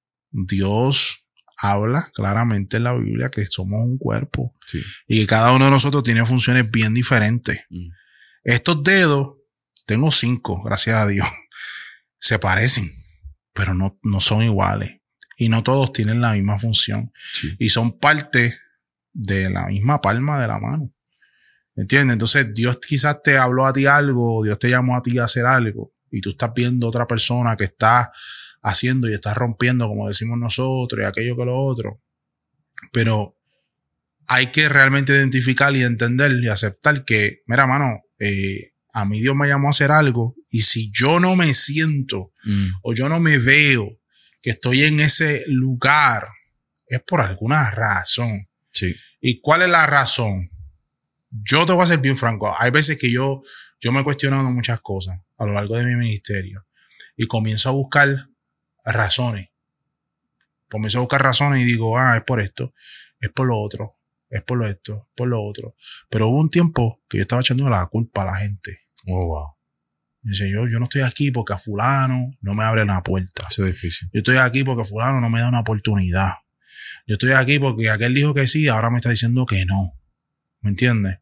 Dios habla claramente en la Biblia que somos un cuerpo. Sí. Y que cada uno de nosotros tiene funciones bien diferentes. Mm. Estos dedos, tengo cinco, gracias a Dios, se parecen, pero no, no son iguales. Y no todos tienen la misma función. Sí. Y son parte de la misma palma de la mano. ¿Entiendes? Entonces Dios quizás te habló a ti algo, Dios te llamó a ti a hacer algo, y tú estás viendo a otra persona que está haciendo y está rompiendo, como decimos nosotros, y aquello que lo otro. Pero hay que realmente identificar y entender y aceptar que, mira, mano, eh, a mí Dios me llamó a hacer algo, y si yo no me siento mm. o yo no me veo que estoy en ese lugar, es por alguna razón. Sí. ¿Y cuál es la razón? Yo te voy a ser bien franco. Hay veces que yo, yo me he cuestionado muchas cosas a lo largo de mi ministerio y comienzo a buscar razones. Comienzo a buscar razones y digo, ah, es por esto, es por lo otro, es por lo esto, por lo otro. Pero hubo un tiempo que yo estaba echando la culpa a la gente. Oh, wow. Dice, yo, yo no estoy aquí porque a fulano no me abre una puerta. Eso es difícil. Yo estoy aquí porque fulano no me da una oportunidad. Yo estoy aquí porque aquel dijo que sí, ahora me está diciendo que no. ¿Me entiendes?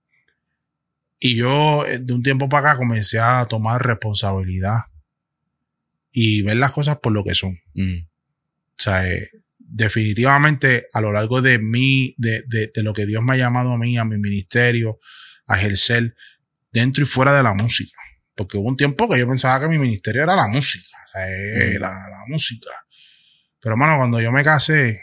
Y yo de un tiempo para acá comencé a tomar responsabilidad y ver las cosas por lo que son. Mm. O sea, eh, definitivamente a lo largo de mí, de, de, de lo que Dios me ha llamado a mí, a mi ministerio, a ejercer dentro y fuera de la música. Porque hubo un tiempo que yo pensaba que mi ministerio era la música. O sea, eh, mm. la, la música. Pero, hermano, cuando yo me casé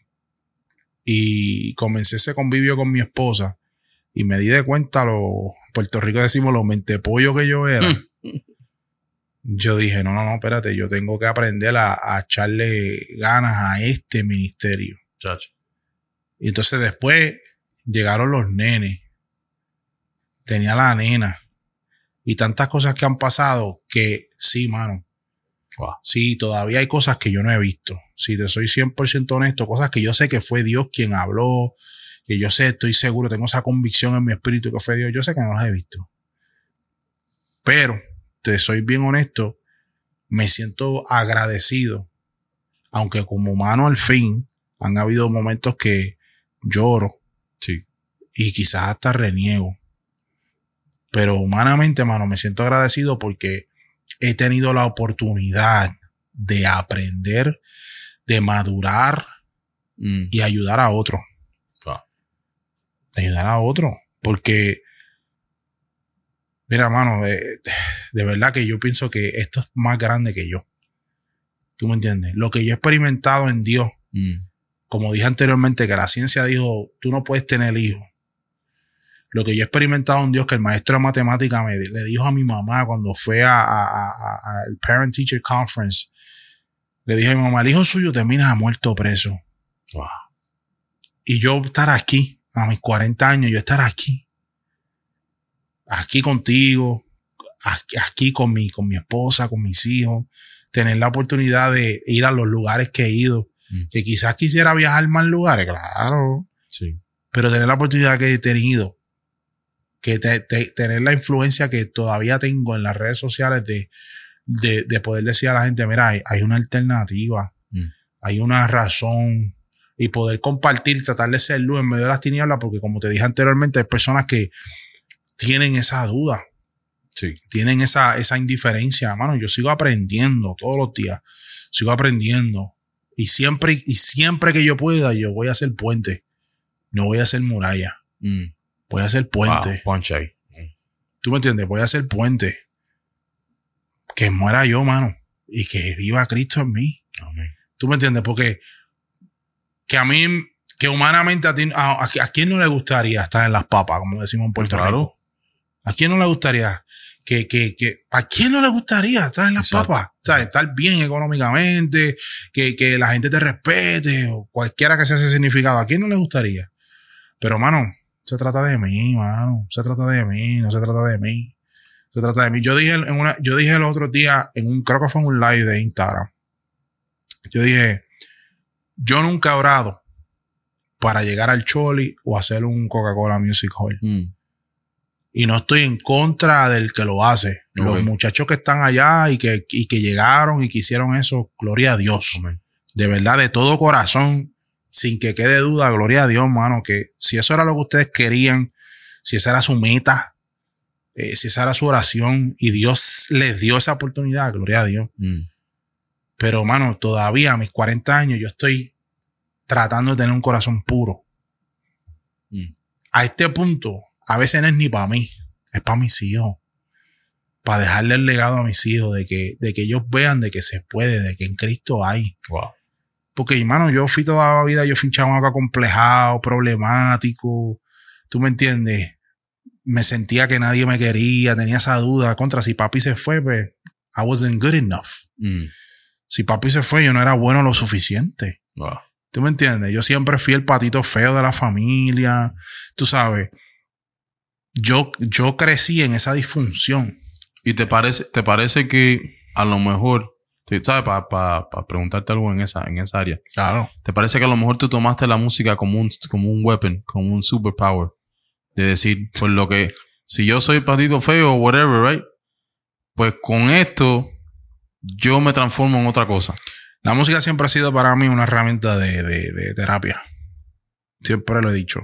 y comencé ese convivio con mi esposa y me di de cuenta, lo Puerto Rico decimos los mentepollos que yo era, mm. yo dije, no, no, no, espérate, yo tengo que aprender a, a echarle ganas a este ministerio. Chacho. Y entonces después llegaron los nenes, tenía la nena, y tantas cosas que han pasado que sí, mano. Wow. Sí, todavía hay cosas que yo no he visto. Si te soy cien por ciento honesto, cosas que yo sé que fue Dios quien habló, que yo sé, estoy seguro, tengo esa convicción en mi espíritu que fue Dios. Yo sé que no las he visto. Pero, te soy bien honesto, me siento agradecido. Aunque como humano al fin, han habido momentos que lloro. Sí. Y quizás hasta reniego. Pero humanamente, mano, me siento agradecido porque he tenido la oportunidad de aprender, de madurar mm. y ayudar a otro. Wow. Ayudar a otro. Porque, mira, mano, de, de verdad que yo pienso que esto es más grande que yo. ¿Tú me entiendes? Lo que yo he experimentado en Dios, mm. como dije anteriormente, que la ciencia dijo, tú no puedes tener hijos. Lo que yo he experimentado en Dios, que el maestro de matemática me le dijo a mi mamá cuando fue a, a, a, a el Parent Teacher Conference, le dije a mi mamá, el hijo suyo termina muerto preso. Wow. Y yo estar aquí, a mis cuarenta años, yo estar aquí, aquí contigo, aquí, aquí con mi, con mi esposa, con mis hijos, tener la oportunidad de ir a los lugares que he ido, mm. que quizás quisiera viajar más lugares, claro, sí. pero tener la oportunidad que he tenido, que te, te, tener la influencia que todavía tengo en las redes sociales de, de, de poder decir a la gente, mira, hay, hay una alternativa, mm. hay una razón, y poder compartir, tratar de ser luz en medio de las tinieblas, porque como te dije anteriormente, hay personas que tienen esa duda, sí. tienen esa, esa indiferencia. Mano, yo sigo aprendiendo todos los días, sigo aprendiendo, y siempre, y siempre que yo pueda, yo voy a hacer puente, no voy a hacer muralla. Mm. Voy a hacer puente. Wow, punch ahí. ¿Tú me entiendes? Voy a hacer puente. Que muera yo, mano. Y que viva Cristo en mí. Amén. ¿Tú me entiendes? Porque que a mí, que humanamente a ti, a, a quién no le gustaría estar en las papas, como decimos en Puerto claro. Rico. ¿A quién no le gustaría? Que, que, que, ¿a quién no le gustaría estar en las Exacto. papas? O sea, estar bien económicamente, que, que la gente te respete, o cualquiera que sea ese significado. ¿A quién no le gustaría? Pero, mano, se trata de mí, mano. Se trata de mí, no se trata de mí. Se trata de mí. Yo dije en una, yo dije el otro día, en un, creo que fue en un live de Instagram. Yo dije, yo nunca he orado para llegar al Choli o hacer un Coca-Cola Music Hall. Mm. Y no estoy en contra del que lo hace. Okay. Los muchachos que están allá y que, y que llegaron y que hicieron eso, gloria a Dios. Okay. De verdad, de todo corazón, sin que quede duda, gloria a Dios, mano, que si eso era lo que ustedes querían, si esa era su meta, eh, si esa era su oración y Dios les dio esa oportunidad, gloria a Dios. Mm. Pero, mano, todavía a mis cuarenta años yo estoy tratando de tener un corazón puro. Mm. A este punto, a veces no es ni para mí, es para mis hijos. Para dejarle el legado a mis hijos de que, de que ellos vean de que se puede, de que en Cristo hay. Wow. Porque, hermano, yo fui toda la vida, yo fui un chamaco acomplejado, problemático. ¿Tú me entiendes? Me sentía que nadie me quería, tenía esa duda. Contra, si papi se fue, pues, I wasn't good enough. Mm. Si papi se fue, yo no era bueno lo suficiente. Wow. ¿Tú me entiendes? Yo siempre fui el patito feo de la familia. Tú sabes. Yo, yo crecí en esa disfunción. ¿Y te parece, te parece que a lo mejor, ¿sabes? Para pa, pa preguntarte algo en esa, en esa área. Claro. ¿Te parece que a lo mejor tú tomaste la música como un, como un weapon, como un superpower? De decir, pues lo que, si yo soy patito feo o whatever, right? Pues con esto, yo me transformo en otra cosa. La música siempre ha sido para mí una herramienta de, de, de terapia. Siempre lo he dicho.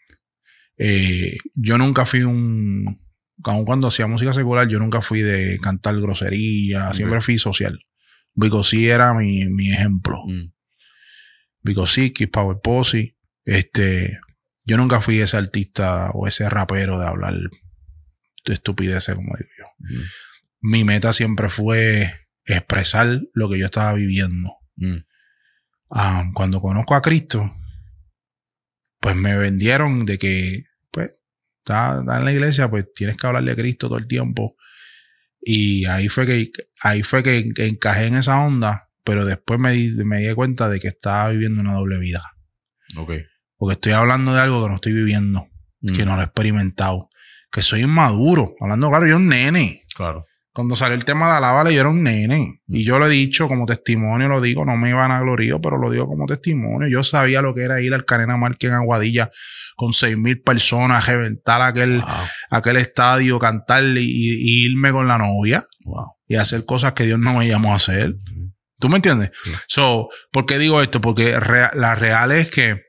Eh, yo nunca fui un... Aun cuando hacía música secular, yo nunca fui de cantar grosería. Okay. Siempre fui social. Bicosí era mi, mi ejemplo. Mm. Bicosí, Kiss Power Posse. Este, yo nunca fui ese artista o ese rapero de hablar de estupideces, como digo yo. Mm. Mi meta siempre fue expresar lo que yo estaba viviendo. Mm. Um, cuando conozco a Cristo, pues me vendieron de que, pues, Está, está en la iglesia, pues tienes que hablarle a Cristo todo el tiempo. Y ahí fue que, ahí fue que, que encajé en esa onda, pero después me di, me di cuenta de que estaba viviendo una doble vida. Okay. Porque estoy hablando de algo que no estoy viviendo, mm. que no lo he experimentado, que soy inmaduro. Hablando claro, yo era un nene. Claro. Cuando salió el tema de Alábale, yo era un nene. Mm. Y yo lo he dicho como testimonio, lo digo, no me iban a glorío, pero lo digo como testimonio. Yo sabía lo que era ir al Canena Márquez en Aguadilla con seis mil personas, reventar aquel, wow. aquel estadio, cantar y, y irme con la novia. Wow. Y hacer cosas que Dios no me llamó a hacer. Mm. ¿Tú me entiendes? Sí. So, ¿por qué digo esto? Porque rea- la real es que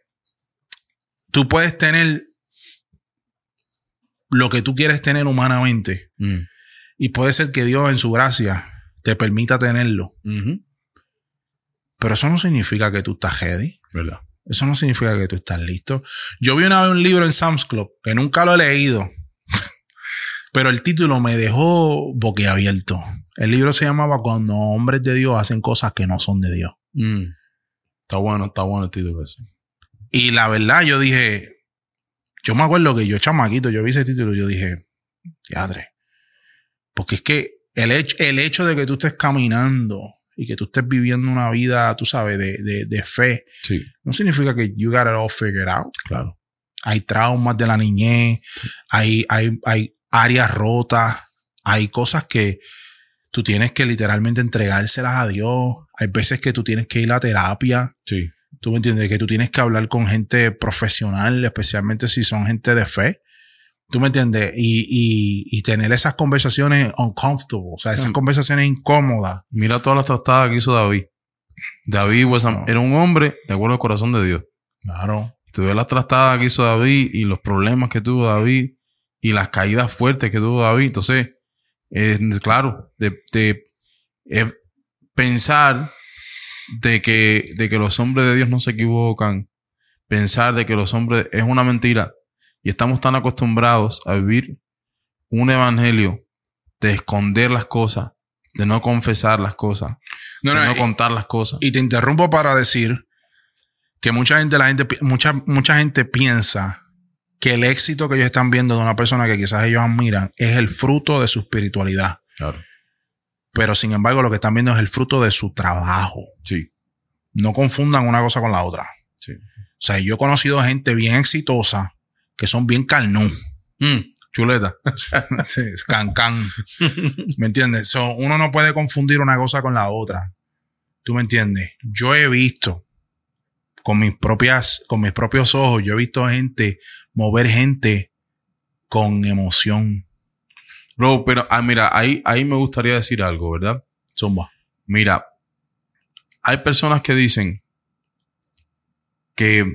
tú puedes tener lo que tú quieres tener humanamente. Mm. Y puede ser que Dios en su gracia te permita tenerlo. Uh-huh. Pero eso no significa que tú estás ready. ¿Verdad? Eso no significa que tú estás listo. Yo vi una vez un libro en Sam's Club que nunca lo he leído. Pero el título me dejó boquiabierto. El libro se llamaba Cuando hombres de Dios hacen cosas que no son de Dios. Mm. Está bueno, está bueno el título ese. Y la verdad yo dije... Yo me acuerdo que yo chamaquito, yo vi ese título y yo dije... Diadre. Porque es que el hecho, el hecho de que tú estés caminando y que tú estés viviendo una vida, tú sabes, de, de, de fe, sí. no significa que you got it all figured out. Claro. Hay traumas de la niñez, sí. hay, hay, hay áreas rotas, hay cosas que tú tienes que literalmente entregárselas a Dios. Hay veces que tú tienes que ir a terapia. Sí. Tú me entiendes, que tú tienes que hablar con gente profesional, especialmente si son gente de fe. ¿Tú me entiendes? Y, y, y tener esas conversaciones uncomfortable, o sea, esas sí. conversaciones incómodas. Mira todas las trastadas que hizo David. David pues, no. era un hombre de acuerdo al corazón de Dios. Claro. Y tú ves las trastadas que hizo David y los problemas que tuvo David y las caídas fuertes que tuvo David. Entonces, eh, claro, de, de eh, pensar de que, de que los hombres de Dios no se equivocan, pensar de que los hombres es una mentira. Y estamos tan acostumbrados a vivir un evangelio de esconder las cosas, de no confesar las cosas, no, de no, no y, contar las cosas. Y te interrumpo para decir que mucha gente, la gente, mucha, mucha gente piensa que el éxito que ellos están viendo de una persona que quizás ellos admiran es el fruto de su espiritualidad. Claro. Pero sin embargo, lo que están viendo es el fruto de su trabajo. Sí. No confundan una cosa con la otra. Sí. O sea, yo he conocido gente bien exitosa que son bien carnú. Mm, chuleta. Sí, can, can. ¿Me entiendes? So, uno no puede confundir una cosa con la otra. ¿Tú me entiendes? Yo he visto con mis propias, con mis propios ojos, yo he visto gente mover gente con emoción. Bro, pero ah, mira, ahí, ahí me gustaría decir algo, ¿verdad? Zumba. Mira, hay personas que dicen que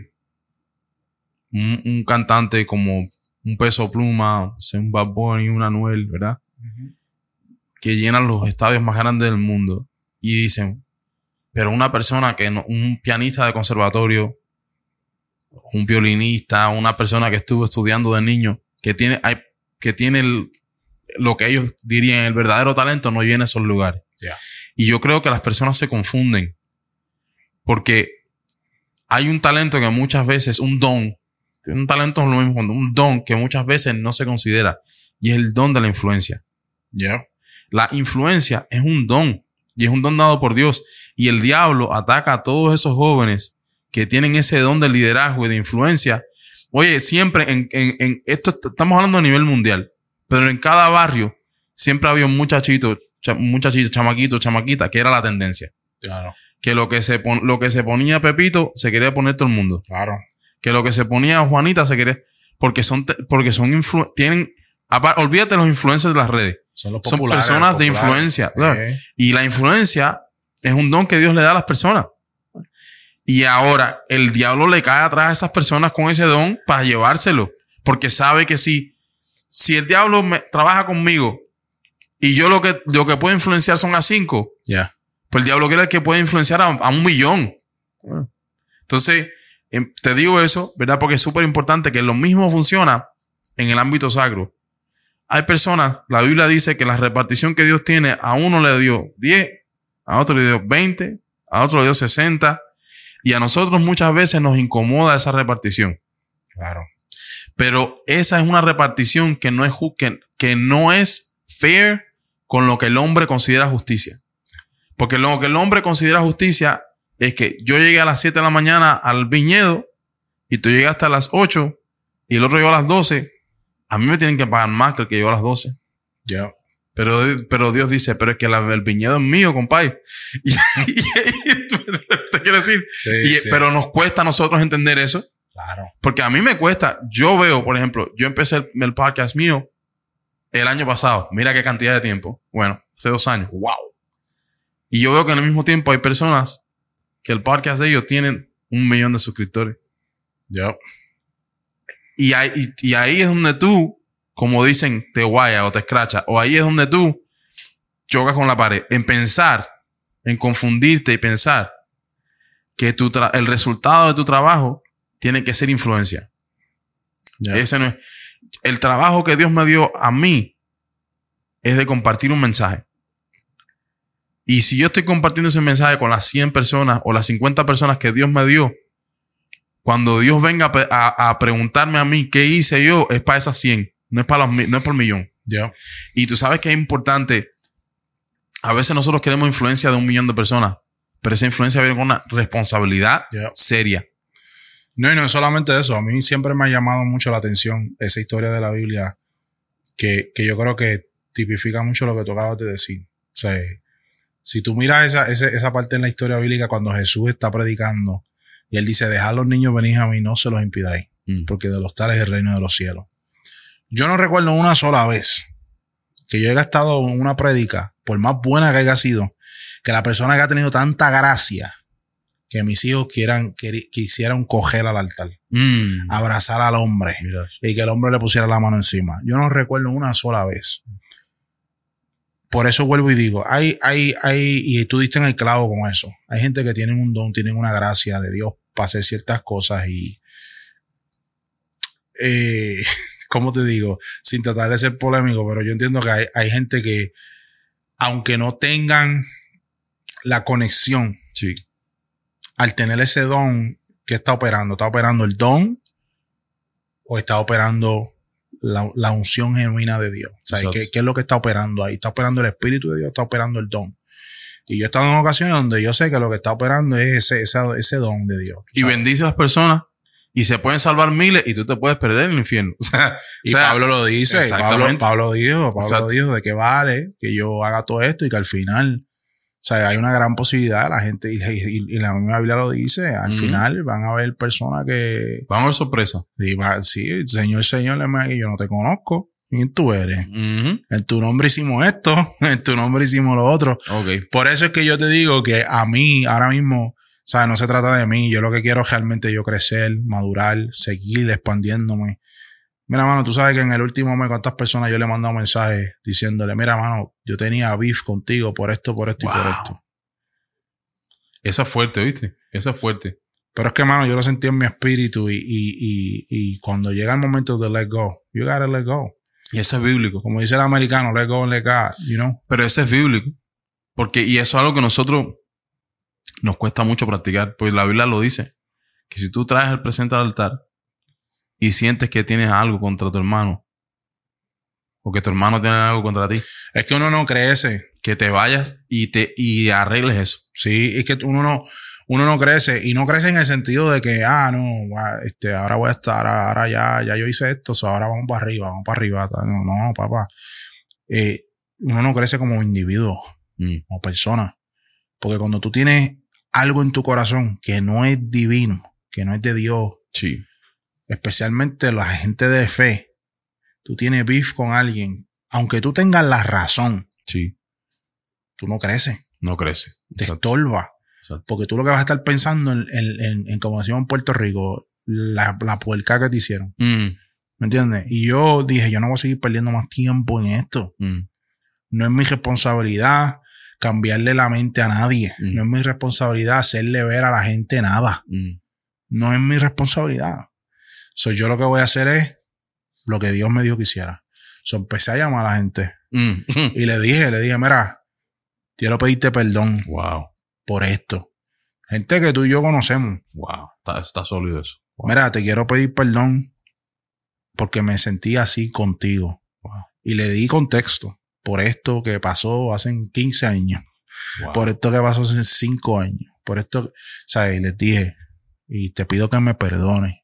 un, un cantante como un Peso Pluma, un Bad Bunny, un Anuel, ¿verdad? Uh-huh. Que llenan los estadios más grandes del mundo y dicen, pero una persona que no, un pianista de conservatorio, un violinista, una persona que estuvo estudiando de niño, que tiene, hay, que tiene el, lo que ellos dirían el verdadero talento, no llena esos lugares. Yeah. Y yo creo que las personas se confunden porque hay un talento que muchas veces, un don, un talento es lo mismo, un don que muchas veces no se considera, y es el don de la influencia. Yeah. La influencia es un don. Y es un don dado por Dios. Y el diablo ataca a todos esos jóvenes que tienen ese don de liderazgo y de influencia. Oye, siempre en, en, en esto estamos hablando a nivel mundial, pero en cada barrio siempre había un muchachito, cha, muchachito, chamaquito, chamaquita, que era la tendencia. Claro. Que lo que se pon, lo que se ponía Pepito se quería poner todo el mundo. Claro. Que lo que se ponía Juanita se quería, porque son, porque son influ, tienen, aparte, olvídate de los influencers de las redes. Son, los Son personas de influencia. Okay. Y la influencia es un don que Dios le da a las personas. Y ahora el diablo le cae atrás a esas personas con ese don para llevárselo. Porque sabe que si, si el diablo me, trabaja conmigo y yo lo que, lo que puedo influenciar son a cinco, yeah. pues el diablo quiere el que puede influenciar a, a un millón. Entonces, te digo eso, ¿verdad? Porque es súper importante que lo mismo funciona en el ámbito sacro. Hay personas, la Biblia dice que la repartición que Dios tiene, a uno le dio diez, a otro le dio veinte, a otro le dio sesenta, y a nosotros muchas veces nos incomoda esa repartición. Claro. Pero esa es una repartición que no es, que, que no es fair con lo que el hombre considera justicia. Porque lo que el hombre considera justicia es que yo llegué a las siete de la mañana al viñedo y tú llegaste a las ocho y el otro llegó a las doce. A mí me tienen que pagar más que el que llegó a las doce. Yeah. Pero, pero Dios dice, pero es que la, el viñedo es mío, compadre. Y, y, y, ¿te quiero decir? Sí, y, sí. Pero nos cuesta a nosotros entender eso. Claro. Porque a mí me cuesta. Yo veo, por ejemplo, yo empecé el, el podcast mío el año pasado. Mira qué cantidad de tiempo. Bueno, hace dos años. ¡Wow! Y yo veo que en el mismo tiempo hay personas que el podcast de ellos tienen un millón de suscriptores. Ya. Yeah. Y, ahí, y, y ahí es donde tú, como dicen, te guaya o te escracha. O ahí es donde tú chocas con la pared. En pensar, en confundirte y pensar que tu tra- el resultado de tu trabajo tiene que ser influencia. Yeah. Ese no es. El trabajo que Dios me dio a mí es de compartir un mensaje. Y si yo estoy compartiendo ese mensaje con las cien personas o las cincuenta personas que Dios me dio, cuando Dios venga a, a, a preguntarme a mí qué hice yo, es para esas cien, no es para los, no es por millón. Yeah. Y tú sabes que es importante. A veces nosotros queremos influencia de un millón de personas, pero esa influencia viene con una responsabilidad yeah. seria. No, y no es solamente eso. A mí siempre me ha llamado mucho la atención esa historia de la Biblia que, que yo creo que tipifica mucho lo que tú acabas de decir. O sea, si tú miras esa, esa, esa parte en la historia bíblica cuando Jesús está predicando y él dice, dejad a los niños venir a mí, no se los impidáis, mm. porque de los tales es el reino de los cielos. Yo no recuerdo una sola vez que yo haya estado en una prédica, por más buena que haya sido, que la persona que ha tenido tanta gracia que mis hijos quieran, que, quisieran coger al altar, mm. abrazar al hombre Mira. y que el hombre le pusiera la mano encima. Yo no recuerdo una sola vez. Por eso vuelvo y digo, hay, hay, hay, y tú diste en el clavo con eso. Hay gente que tienen un don, tienen una gracia de Dios para hacer ciertas cosas y, eh, ¿cómo te digo? Sin tratar de ser polémico, pero yo entiendo que hay, hay gente que, aunque no tengan la conexión, sí. al tener ese don, ¿qué está operando? ¿Está operando el don o está operando la, la unción genuina de Dios? O sea, ¿qué, ¿qué es lo que está operando ahí? ¿Está operando el Espíritu de Dios? ¿Está operando el don? Y yo he estado en ocasiones donde yo sé que lo que está operando es ese, ese, ese don de Dios. Y bendice a las personas Y se pueden salvar miles y tú te puedes perder en el infierno. O sea, y o sea, Pablo lo dice. Pablo, Pablo dijo, Pablo Exacto. dijo de que vale que yo haga todo esto y que al final, o sea, hay una gran posibilidad, la gente, y, y, y la misma Biblia lo dice, al mm. final van a haber personas que... Van a haber sorpresa. Y va, sí, Señor, Señor, yo no te conozco. ¿Quién tú eres? Uh-huh. En tu nombre hicimos esto, en tu nombre hicimos lo otro. Okay. Por eso es que yo te digo que a mí, ahora mismo, o sea, no se trata de mí. Yo lo que quiero es realmente yo crecer, madurar, seguir expandiéndome. Mira, mano, tú sabes que en el último mes, ¿cuántas personas yo le he mandado mensajes diciéndole, mira, mano, yo tenía beef contigo por esto, por esto wow. y por esto? Eso es fuerte, ¿viste? Eso es fuerte. Pero es que, mano, yo lo sentí en mi espíritu y, y, y, y cuando llega el momento de let go, you gotta let go. Y eso es bíblico. Como dice el americano, let go and let God, you know. Pero eso es bíblico. Porque, y eso es algo que nosotros nos cuesta mucho practicar. Pues la Biblia lo dice. Que si tú traes el presente al altar y sientes que tienes algo contra tu hermano, o que tu hermano tiene algo contra ti, es que uno no crece. Que te vayas y te y arregles eso. Sí, es que uno no, uno no crece. Y no crece en el sentido de que, ah, no, este, ahora voy a estar, ahora ya, ya yo hice esto, so ahora vamos para arriba, vamos para arriba. No, no, papá. Eh, uno no crece como individuo, mm. como persona. Porque cuando tú tienes algo en tu corazón que no es divino, que no es de Dios, sí. especialmente la gente de fe, tú tienes beef con alguien, aunque tú tengas la razón, sí. tú no creces. No creces. Te estorba. Exacto. Porque tú lo que vas a estar pensando en, en, en, en como decimos en Puerto Rico, la, la puerca que te hicieron. Mm. ¿Me entiendes? Y yo dije, yo no voy a seguir perdiendo más tiempo en esto. Mm. No es mi responsabilidad cambiarle la mente a nadie. Mm. No es mi responsabilidad hacerle ver a la gente nada. Mm. No es mi responsabilidad. So, yo lo que voy a hacer es lo que Dios me dijo que hiciera. So, empecé a llamar a la gente. Mm. Y le dije, le dije, mira, quiero pedirte perdón. Wow. Por esto. Gente que tú y yo conocemos. Wow. Está, está sólido eso. Wow. Mira, te quiero pedir perdón porque me sentí así contigo. Wow. Y le di contexto por esto que pasó hace quince años. Wow. Por esto que pasó hace cinco años. Por esto, ¿sabes? Y les dije, y te pido que me perdones.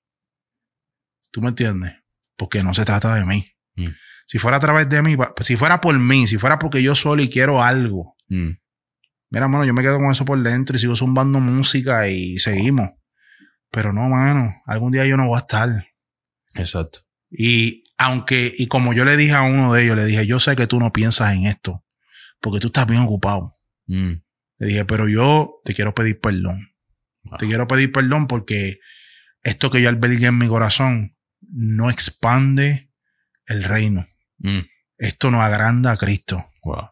¿Tú me entiendes? Porque no se trata de mí. Mm. Si fuera a través de mí, si fuera por mí, si fuera porque yo solo y quiero algo. Mm. Mira, mano, yo me quedo con eso por dentro y sigo zumbando música y seguimos. Pero no, mano, algún día yo no voy a estar. Exacto. Y aunque, y como yo le dije a uno de ellos, le dije, yo sé que tú no piensas en esto, porque tú estás bien ocupado. Mm. Le dije, pero yo te quiero pedir perdón. Wow. Te quiero pedir perdón porque esto que yo albergué en mi corazón no expande el reino. Mm. Esto no agranda a Cristo. Wow.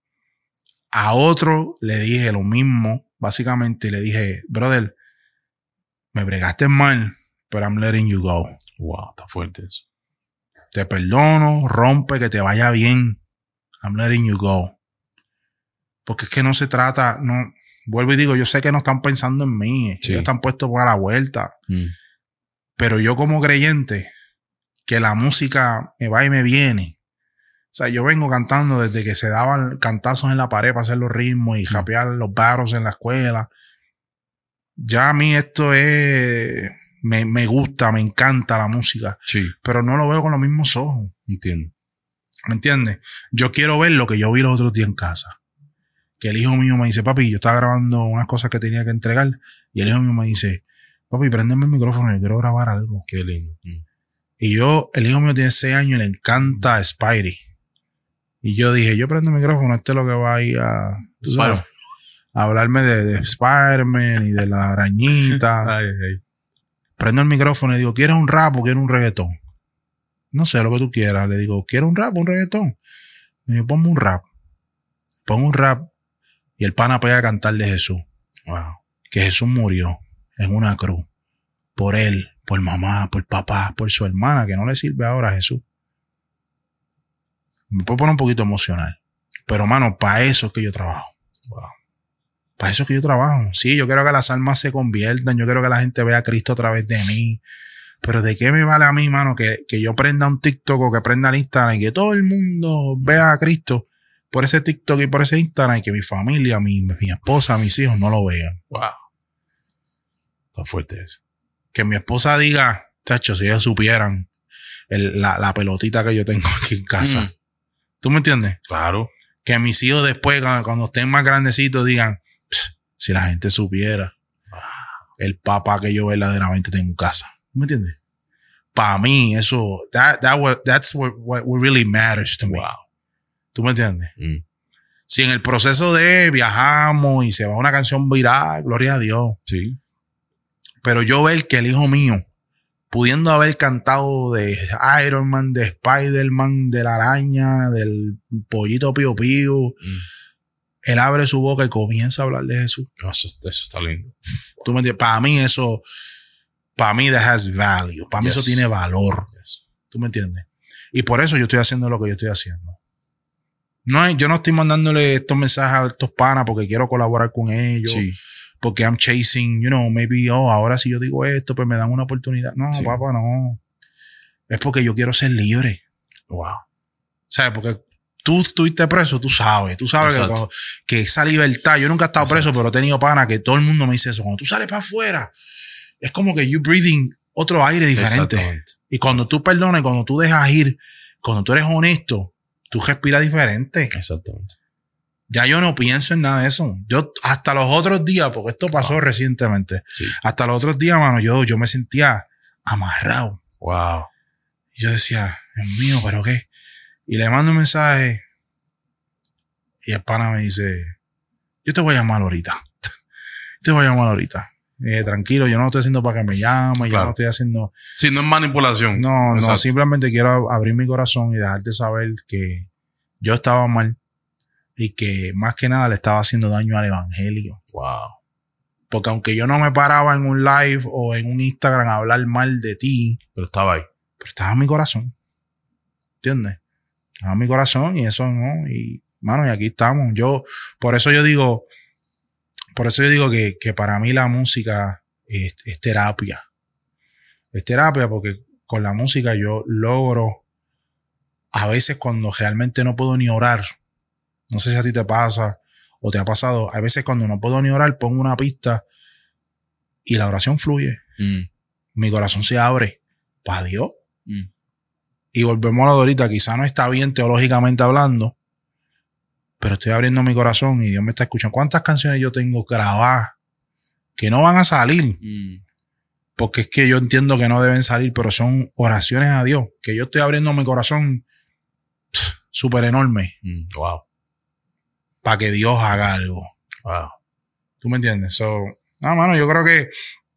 A otro le dije lo mismo, básicamente le dije, brother, me bregaste mal, pero I'm letting you go. Wow, está fuerte eso. Te perdono, rompe, que te vaya bien. I'm letting you go. Porque es que no se trata, no, vuelvo y digo, yo sé que no están pensando en mí, sí. Ellos están puestos para la vuelta. Mm. Pero yo como creyente, que la música me va y me viene. O sea, yo vengo cantando desde que se daban cantazos en la pared para hacer los ritmos y japear los barros en la escuela. Ya a mí esto es... Me, me gusta, me encanta la música. Sí. Pero no lo veo con los mismos ojos. Entiendo. ¿Me entiendes? Yo quiero ver lo que yo vi los otros días en casa. Que el hijo mío me dice, papi, yo estaba grabando unas cosas que tenía que entregar. Y el hijo mío me dice, papi, préndeme el micrófono, yo quiero grabar algo. Qué lindo. Mm. Y yo, el hijo mío tiene seis años y le encanta Spidey. Y yo dije, yo prendo el micrófono, este es lo que va a ir a, Spider- a hablarme de, de Spider-Man y de la arañita. Ay, ay. Prendo el micrófono y digo, ¿quieres un rap o quieres un reggaetón? No sé, lo que tú quieras. Le digo, ¿quieres un rap o un reggaetón? Me dijo, ponme un rap. Pongo un rap y el pana pega a cantar de Jesús. Wow. Que Jesús murió en una cruz. Por él, por mamá, por papá, por su hermana, que no le sirve ahora a Jesús. Me puedo poner un poquito emocional. Pero, mano, para eso es que yo trabajo. Wow. Para eso es que yo trabajo. Sí, yo quiero que las almas se conviertan. Yo quiero que la gente vea a Cristo a través de mí. Pero ¿de qué me vale a mí, mano, que, que yo prenda un TikTok o que prenda el Instagram y que todo el mundo vea a Cristo por ese TikTok y por ese Instagram y que mi familia, mi, mi esposa, mis hijos no lo vean? Wow. Está fuerte eso. que mi esposa diga, tacho, si ellos supieran el, la, la pelotita que yo tengo aquí en casa. Mm. ¿Tú me entiendes? Claro. Que mis hijos después, cuando, cuando estén más grandecitos, digan, si la gente supiera el papá que yo verdaderamente tengo en casa. ¿Me entiendes? Para mí, eso, that, that was, that's what, what really matters to me. Wow. ¿Tú me entiendes? Mm. Si en el proceso de viajamos y se va una canción viral, gloria a Dios. Sí. Pero yo ver que el hijo mío, pudiendo haber cantado de Iron Man, de Spider-Man, de la araña, del pollito pío pío, mm. él abre su boca y comienza a hablar de Jesús. Eso, eso está lindo. ¿Tú me entiendes? Para mí eso, para mí that has value. Para mí yes. eso tiene valor. Yes. ¿Tú me entiendes? Y por eso yo estoy haciendo lo que yo estoy haciendo. No, yo no estoy mandándole estos mensajes a estos panas porque quiero colaborar con ellos. Sí. Porque I'm chasing, you know, maybe, oh, ahora si yo digo esto, pues me dan una oportunidad. No, sí. papá, no. Es porque yo quiero ser libre. Wow. ¿Sabes? Porque tú estuviste preso, tú sabes. Tú sabes que, cuando, que esa libertad, yo nunca he estado Exacto. preso, pero he tenido panas que todo el mundo me dice eso. Cuando tú sales para afuera, es como que you breathing otro aire diferente. Y cuando tú perdonas, cuando tú dejas ir, cuando tú eres honesto, tú respiras diferente. Exactamente. Ya yo no pienso en nada de eso. Yo, hasta los otros días, porque esto pasó wow. recientemente, sí. hasta los otros días, mano, yo, yo me sentía amarrado. Wow. Y yo decía, Dios mío, ¿pero qué? Y le mando un mensaje y el pana me dice, yo te voy a llamar ahorita. te voy a llamar ahorita. Eh, tranquilo, yo no lo estoy haciendo para que me llame, claro. yo no estoy haciendo... Sí, no es manipulación. No, Exacto. no, simplemente quiero abrir mi corazón y dejarte saber que yo estaba mal y que más que nada le estaba haciendo daño al evangelio. Wow. Porque aunque yo no me paraba en un live o en un Instagram a hablar mal de ti, pero estaba ahí. Pero estaba en mi corazón. ¿Entiendes? Estaba en mi corazón y eso no, y mano, y aquí estamos. Yo, por eso yo digo, por eso yo digo que, que para mí la música es, es terapia. Es terapia porque con la música yo logro, a veces cuando realmente no puedo ni orar, no sé si a ti te pasa o te ha pasado, a veces cuando no puedo ni orar pongo una pista y la oración fluye. Mm. Mi corazón se abre para Dios. Mm. Y volvemos a la de ahorita, quizá no está bien teológicamente hablando, pero estoy abriendo mi corazón y Dios me está escuchando. ¿Cuántas canciones yo tengo grabadas que no van a salir? Mm. Porque es que yo entiendo que no deben salir, pero son oraciones a Dios, que yo estoy abriendo mi corazón súper enorme. Mm. Wow. Para que Dios haga algo. Wow. ¿Tú me entiendes? So, no, mano, yo creo que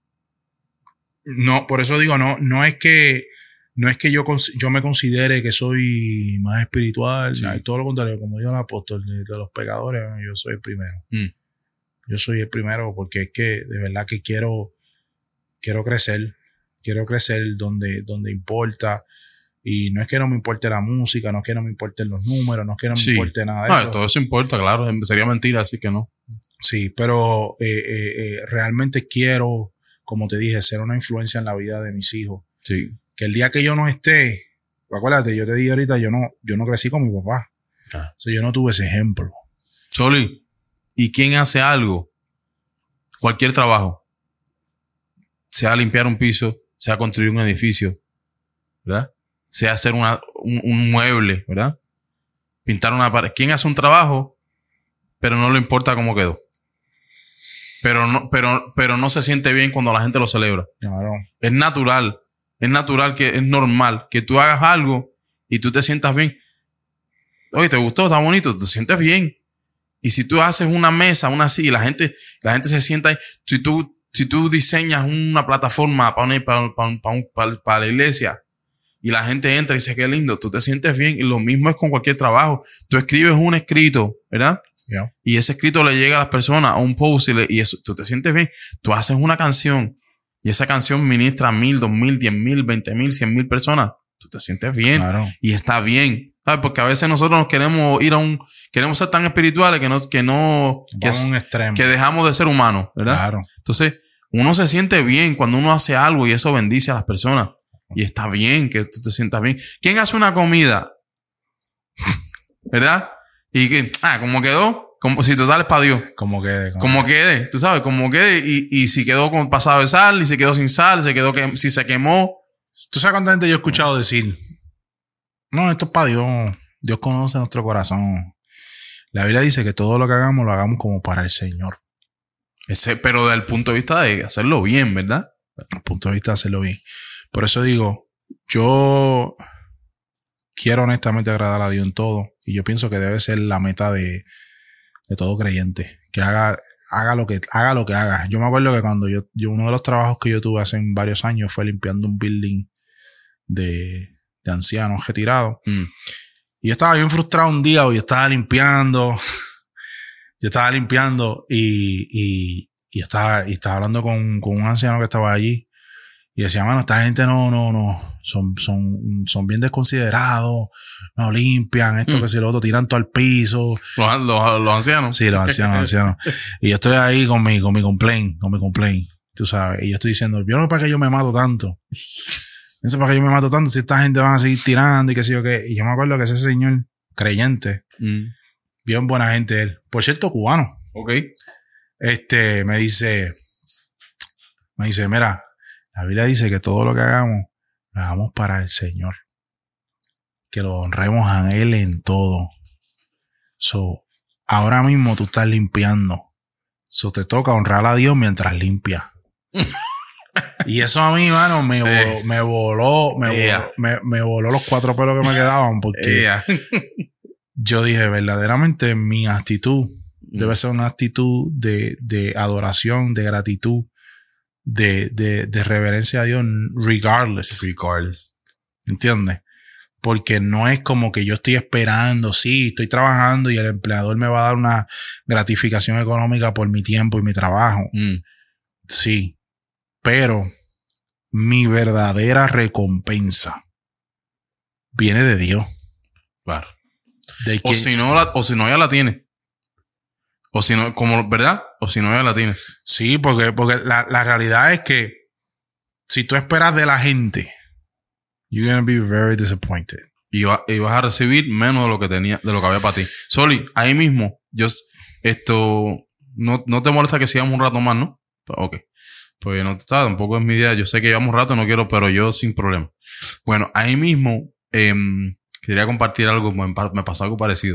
no, por eso digo, no, no es que no es que yo, yo me considere que soy más espiritual, sí. todo lo contrario, como dijo el apóstol de, de los pecadores, yo soy el primero. Mm. Yo soy el primero porque es que de verdad que quiero, quiero crecer, quiero crecer donde, donde importa. Y no es que no me importe la música, no es que no me importen los números, no es que no me sí. importe nada de no, eso. Todo eso importa, claro. Sería mentira, así que no. Sí, pero eh, eh, eh, realmente quiero, como te dije, ser una influencia en la vida de mis hijos. Sí. Que el día que yo no esté, acuérdate, yo te dije ahorita, yo no, yo no crecí con mi papá. Ah. O sea, yo no tuve ese ejemplo. Soli, ¿y quién hace algo? Cualquier trabajo. Sea limpiar un piso, sea construir un edificio, ¿verdad? Sea hacer una, un, un mueble, ¿verdad? Pintar una pared. ¿Quién hace un trabajo, pero no le importa cómo quedó? Pero no, pero, pero no se siente bien cuando la gente lo celebra. Claro. Es natural. Es natural, que es normal que tú hagas algo y tú te sientas bien. Oye, ¿te gustó? Está bonito. Te sientes bien. Y si tú haces una mesa, una silla, y la gente, la gente se sienta ahí. Si tú, si tú diseñas una plataforma para, una, para, para, para, para la iglesia, y la gente entra y dice, qué lindo, tú te sientes bien. Y lo mismo es con cualquier trabajo. Tú escribes un escrito, ¿verdad? Yeah. Y ese escrito le llega a las personas, a un post, y, le, y eso, tú te sientes bien. Tú haces una canción y esa canción ministra a mil, dos mil, diez mil, veinte mil, cien mil personas. Tú te sientes bien. Claro. Y está bien. ¿Sabes? Porque a veces nosotros nos queremos ir a un... Queremos ser tan espirituales que no... Que, no, que, a un extremo. Que dejamos de ser humanos, ¿verdad? Claro. Entonces, uno se siente bien cuando uno hace algo y eso bendice a las personas. Y está bien que tú te sientas bien. ¿Quién hace una comida? ¿Verdad? Y que, ah, ¿cómo quedó? Como si tú sales para Dios. Como quede. Como, como quede, tú sabes, como quede. Y, y si quedó con pasado de sal, y si quedó sin sal, se quedó que, si se quemó. ¿Tú sabes cuánta gente yo he escuchado decir? No, esto es para Dios. Dios conoce nuestro corazón. La Biblia dice que todo lo que hagamos lo hagamos como para el Señor. Ese, pero desde el punto de vista de hacerlo bien, ¿verdad? Desde el punto de vista de hacerlo bien. Por eso digo, yo quiero honestamente agradar a Dios en todo. Y yo pienso que debe ser la meta de, de todo creyente. Que haga, haga lo que, haga lo que haga. Yo me acuerdo que cuando yo, yo, uno de los trabajos que yo tuve hace varios años fue limpiando un building de, de ancianos retirados. Mm. Y yo estaba bien frustrado un día, yo estaba limpiando. Yo estaba limpiando y, y, y estaba, y estaba hablando con, con un anciano que estaba allí. Y decía, mano, esta gente no, no, no, son, son, son bien desconsiderados, no limpian, esto mm. que si lo otro, tiran todo al piso. ¿Los, los, los ancianos? Sí, los ancianos, los ancianos. Y yo estoy ahí con mi, con mi complaint, con mi complaint, tú sabes. Y yo estoy diciendo, yo no sé para qué yo me mato tanto. No sé para qué yo me mato tanto si esta gente van a seguir tirando y qué sé yo qué. Y yo me acuerdo que ese señor creyente, mm. bien buena gente él. Por cierto, cubano. Ok. Este, me dice, me dice, mira, la Biblia dice que todo lo que hagamos, lo hagamos para el Señor. Que lo honremos a Él en todo. So, ahora mismo tú estás limpiando. So, te toca honrar a Dios mientras limpias. Y eso a mí, mano, me, eh. me voló, me, yeah. voló me, me voló los cuatro pelos que me quedaban. Porque yeah. yo dije, verdaderamente mi actitud mm. debe ser una actitud de, de adoración, de gratitud. De, de, de reverencia a Dios regardless. Regardless. ¿Entiendes? Porque no es como que yo estoy esperando, sí, estoy trabajando y el empleador me va a dar una gratificación económica por mi tiempo y mi trabajo. Mm. Sí. Pero mi verdadera recompensa viene de Dios. Claro. De que, o si no, la, o si no ya la tiene. O si no, como, ¿verdad? O si no, ya la tienes. Sí, porque, porque la, la realidad es que si tú esperas de la gente, you're gonna be very disappointed. Y, va, y vas a recibir menos de lo que tenía, de lo que había para ti. Soli, ahí mismo, yo, esto, no, no te molesta que sigamos un rato más, ¿no? Ok. Pues no está, tampoco es mi idea. Yo sé que llevamos un rato, no quiero, pero yo sin problema. Bueno, ahí mismo, eh, quería compartir algo, me, me pasó algo parecido.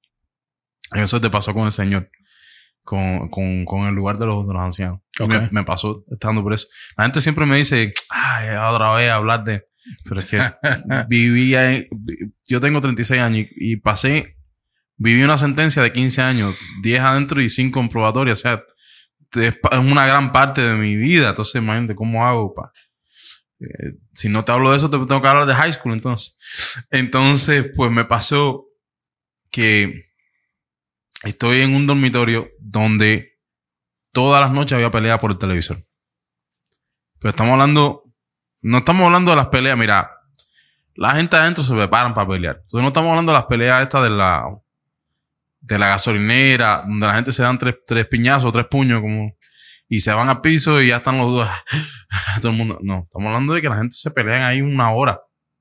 Eso te pasó con el Señor. Con, con, con el lugar de los, de los ancianos. Okay. Me, me pasó estando por eso. La gente siempre me dice, ay, otra vez hablar de... Pero es que viví ahí, yo tengo treinta y seis años y, y pasé, viví una sentencia de quince años, diez adentro y cinco en probatoria. O sea, es, es una gran parte de mi vida. Entonces, imagínate, ¿cómo hago? Pa? Eh, si no te hablo de eso, te tengo que hablar de high school, entonces. Entonces, pues me pasó que estoy en un dormitorio donde todas las noches había pelea por el televisor. Pero estamos hablando, no estamos hablando de las peleas, mira, la gente adentro se preparan para pelear. Entonces no estamos hablando de las peleas estas de la, de la gasolinera, donde la gente se dan tres, tres piñazos, tres puños, como, y se van al piso y ya están los dos. Todo el mundo. No, estamos hablando de que la gente se pelea ahí una hora.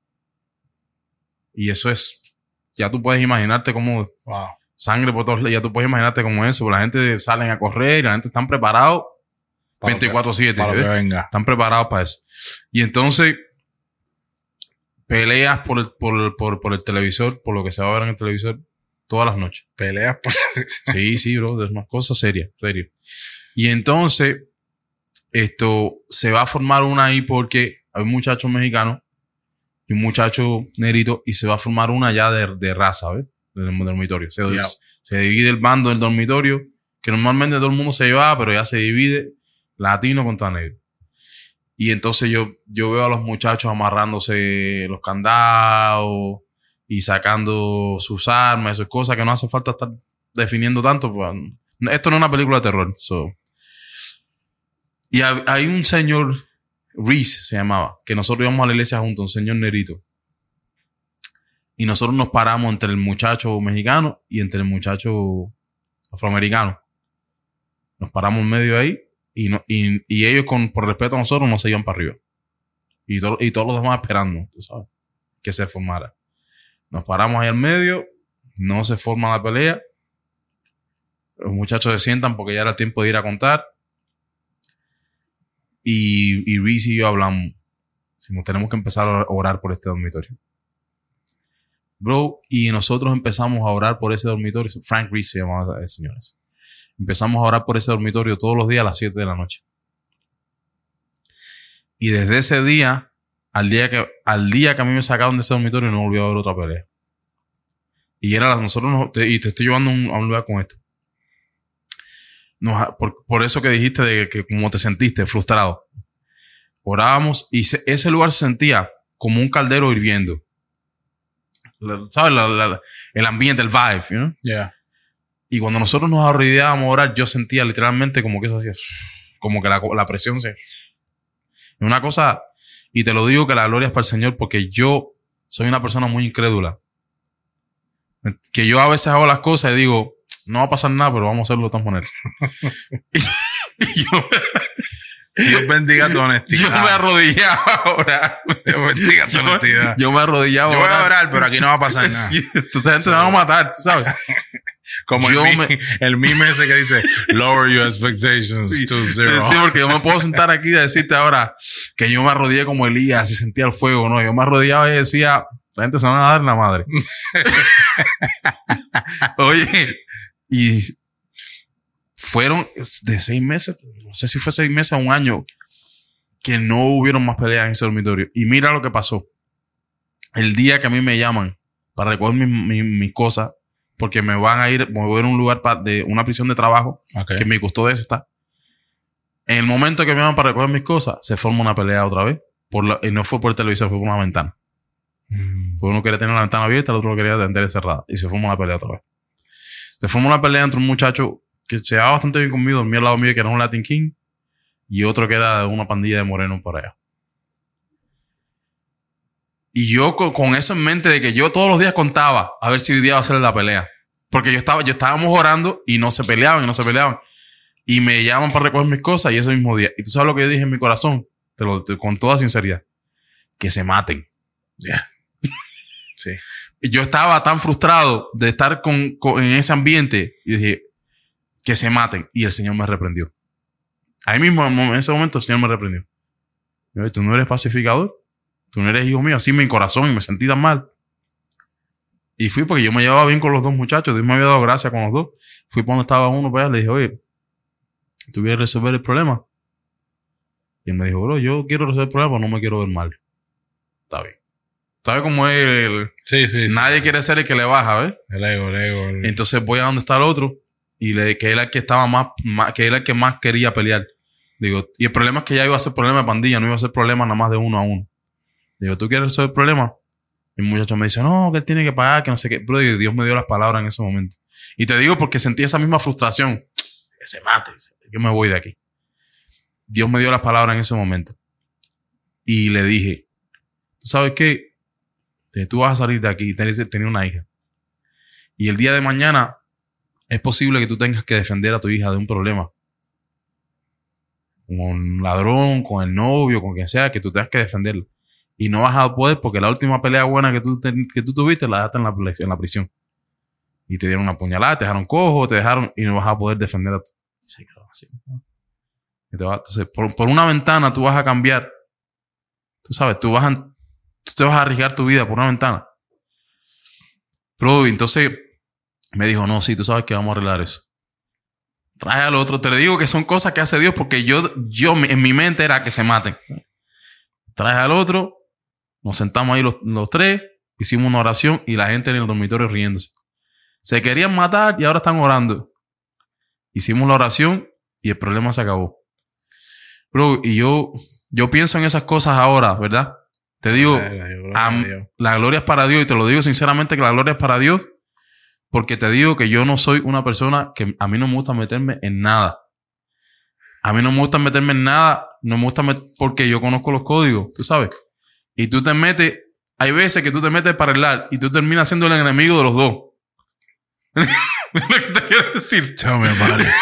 Y eso es, ya tú puedes imaginarte cómo, wow. Sangre por todos lados, ya tú puedes imaginarte como eso. La gente salen a correr y la gente están preparados veinticuatro siete. Para lo que venga. Están preparados para eso. Y entonces, peleas por el, por, el, por, por el televisor, por lo que se va a ver en el televisor, todas las noches. Peleas por... Sí, sí, bro. Es una cosa seria, serio. Y entonces, esto se va a formar una ahí porque hay un muchacho mexicano y un muchacho negrito y se va a formar una ya de, de raza, ¿ves? Del dormitorio. Se, yeah. se divide el bando del dormitorio, que normalmente todo el mundo se lleva, pero ya se divide latino contra negro. Y entonces yo, yo veo a los muchachos amarrándose los candados y sacando sus armas, esas cosas que no hace falta estar definiendo tanto. Pues, esto no es una película de terror. So. Y hay un señor, Reese se llamaba, que nosotros íbamos a la iglesia juntos, un señor negrito. Y nosotros nos paramos entre el muchacho mexicano y entre el muchacho afroamericano. Nos paramos en medio ahí y, no, y, y ellos, con, por respeto a nosotros, no se iban para arriba. Y, to, y todos los demás esperando, tú sabes, que se formara. Nos paramos ahí al medio, no se forma la pelea. Los muchachos se sientan porque ya era el tiempo de ir a contar. Y, y Reese y yo hablamos. Decimos, tenemos que empezar a orar por este dormitorio. Bro, y nosotros empezamos a orar por ese dormitorio. Frank Reese se llamaba ese señor. Empezamos a orar por ese dormitorio todos los días a las siete de la noche. Y desde ese día, al día que, al día que a mí me sacaron de ese dormitorio, no volvió a haber otra pelea. Y era nosotros, nos, te, y te estoy llevando a un, a un lugar con esto. Nos, por, por eso que dijiste de que, que como te sentiste, frustrado. Orábamos y se, ese lugar se sentía como un caldero hirviendo. ¿Sabes? La, la, el ambiente, el vibe, you know? Yeah. Y cuando nosotros nos arrodillábamos a orar, yo sentía literalmente como que eso hacía, como que la, la presión se... Una cosa, y te lo digo que la gloria es para el Señor, porque yo soy una persona muy incrédula. Que yo a veces hago las cosas y digo, no va a pasar nada, pero vamos a hacerlo de todas maneras. y, y yo... Dios bendiga tu honestidad. Yo me arrodillaba a orar. Dios bendiga tu honestidad. Yo me arrodillaba a orar. Yo voy a orar, pero aquí no va a pasar nada. Sí, esta gente se va a matar, ¿sabes? Como el, me... meme, el meme ese que dice, lower your expectations sí, to zero. Sí, porque yo me puedo sentar aquí y decirte ahora que yo me arrodillé como Elías y sentía el fuego, ¿no? Yo me arrodillaba y decía, la gente se van a dar la madre. Oye, y... fueron de seis meses, no sé si fue seis meses o un año, que no hubieron más peleas en ese dormitorio. Y mira lo que pasó. El día que a mí me llaman para recoger mis mi, mi cosas, porque me van a ir, me voy a ir a un lugar pa, de una prisión de trabajo, okay, que mi custodia está. En el momento que me llaman para recoger mis cosas, se forma una pelea otra vez. Por la, y no fue por el televisor, fue por una ventana. Mm. Porque uno quería tener la ventana abierta, el otro lo quería tener cerrada. Y se forma una pelea otra vez. Se forma una pelea entre un muchacho que se llevaba bastante bien conmigo, dormía al lado mío, que era un Latin King, y otro que era de una pandilla de morenos por allá. Y yo con, con eso en mente de que yo todos los días contaba a ver si hoy día va a ser la pelea. Porque yo estaba, yo estábamos orando y no se peleaban y no se peleaban. Y me llaman para recoger mis cosas y ese mismo día. Y tú sabes lo que yo dije en mi corazón, te lo te, con toda sinceridad, que se maten. Yeah. Sí. Yo estaba tan frustrado de estar con, con, en ese ambiente y dije, que se maten. Y el Señor me reprendió. Ahí mismo, en ese momento, el Señor me reprendió. Yo, tú no eres pacificador. Tú no eres hijo mío. Así mi corazón y me sentí tan mal. Y fui porque yo me llevaba bien con los dos muchachos. Dios me había dado gracia con los dos. Fui para donde estaba uno para allá. Le dije, oye, ¿tú quieres resolver el problema? Y él me dijo, bro, yo quiero resolver el problema, pero no me quiero ver mal. Está bien. ¿Sabes cómo es el...? Sí, sí, nadie sí. quiere ser el que le baja, ¿ves? El ego, el ego. El... Entonces voy a donde está el otro. Y le, que era el que estaba más, más, que era el que más quería pelear. Digo, y el problema es que ya iba a ser problema de pandilla, no iba a ser problema nada más de uno a uno. Digo, ¿tú quieres resolver el problema? Y el muchacho me dice, no, que él tiene que pagar, que no sé qué. Pero Dios me dio las palabras en ese momento. Y te digo porque sentí esa misma frustración. Que se mate. Yo me voy de aquí. Dios me dio las palabras en ese momento. Y le dije, ¿tú sabes qué? Tú vas a salir de aquí y tener una hija. Y el día de mañana es posible que tú tengas que defender a tu hija de un problema. Con un ladrón, con el novio, con quien sea, que tú tengas que defenderlo. Y no vas a poder porque la última pelea buena que tú, te, que tú tuviste la dejaste en la, en la prisión. Y te dieron una puñalada, te dejaron cojo, te dejaron y no vas a poder defender a tu... Se quedó así, ¿no? Y te va, entonces, por, por una ventana tú vas a cambiar. Tú sabes, tú vas a, tú te vas a arriesgar tu vida por una ventana. Pero entonces me dijo, no, sí, tú sabes que vamos a arreglar eso. Trae al otro. Te le digo que son cosas que hace Dios porque yo, yo en mi mente era que se maten. Trae al otro. Nos sentamos ahí los, los tres. Hicimos una oración y la gente en el dormitorio riéndose. Se querían matar y ahora están orando. Hicimos la oración y el problema se acabó. Bro, y yo, yo pienso en esas cosas ahora, ¿verdad? Te digo, am, la gloria es para Dios y te lo digo sinceramente que la gloria es para Dios. Porque te digo que yo no soy una persona que a mí no me gusta meterme en nada. A mí no me gusta meterme en nada. No me gusta met- porque yo conozco los códigos, tú sabes. Y tú te metes, hay veces que tú te metes para arreglar y tú terminas siendo el enemigo de los dos. Lo que te quiero decir. Tell me about it.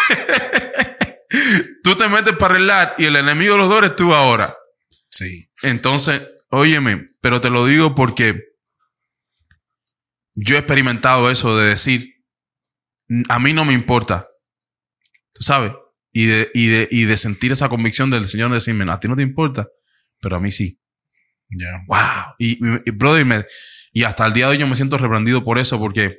Tú te metes para arreglar y el enemigo de los dos eres tú ahora. Sí. Entonces, óyeme, pero te lo digo porque yo he experimentado eso de decir, a mí no me importa tú sabes, y de, y de, y de sentir esa convicción del Señor de decirme, a ti no te importa, pero a mí sí. Ya. Yeah. Wow. Y, y brother, me, y hasta el día de hoy yo me siento reprendido por eso, porque,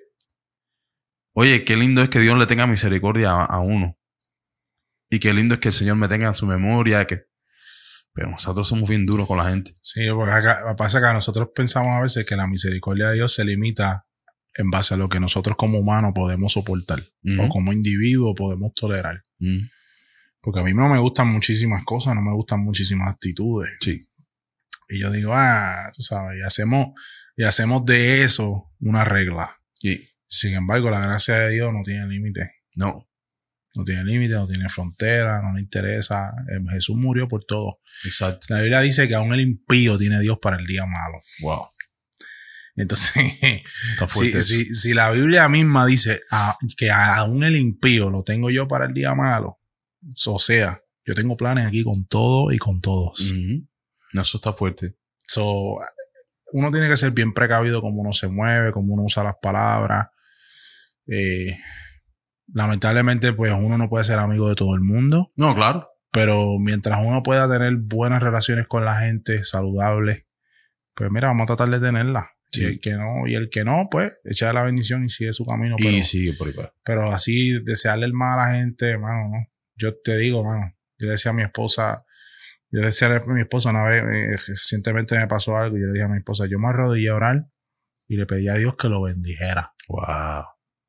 oye, qué lindo es que Dios le tenga misericordia a, a uno. Y qué lindo es que el Señor me tenga en su memoria, que, pero nosotros somos bien duros con la gente. Sí, porque acá, pasa que nosotros pensamos a veces que la misericordia de Dios se limita en base a lo que nosotros como humanos podemos soportar. Uh-huh. O como individuo podemos tolerar. Uh-huh. Porque a mí no me gustan muchísimas cosas, no me gustan muchísimas actitudes. Sí. Y yo digo, ah, tú sabes, y hacemos, y hacemos de eso una regla. Sí. Sin embargo, la gracia de Dios no tiene límite. No. No tiene límite, no tiene frontera, no le interesa. Jesús murió por todo. Exacto. La Biblia dice que aún el impío tiene Dios para el día malo. Wow. Entonces, si, si, si la Biblia misma dice ah, que aún el impío lo tengo yo para el día malo, o sea, yo tengo planes aquí con todo y con todos. Uh-huh. Eso está fuerte. So, uno tiene que ser bien precavido como uno se mueve, como uno usa las palabras. Eh, lamentablemente, pues uno no puede ser amigo de todo el mundo. No, claro. Pero mientras uno pueda tener buenas relaciones con la gente, saludables, pues mira, vamos a tratar de tenerlas. Sí. Y el que no, y el que no, pues, echa la bendición y sigue su camino. Y pero, sigue por ahí. Pero así, desearle el mal a la gente, hermano, no. Yo te digo, mano, yo le decía a mi esposa, yo le decía a mi esposa una vez, eh, recientemente me pasó algo, y yo le dije a mi esposa, yo me arrodillé a orar y le pedí a Dios que lo bendijera. Wow.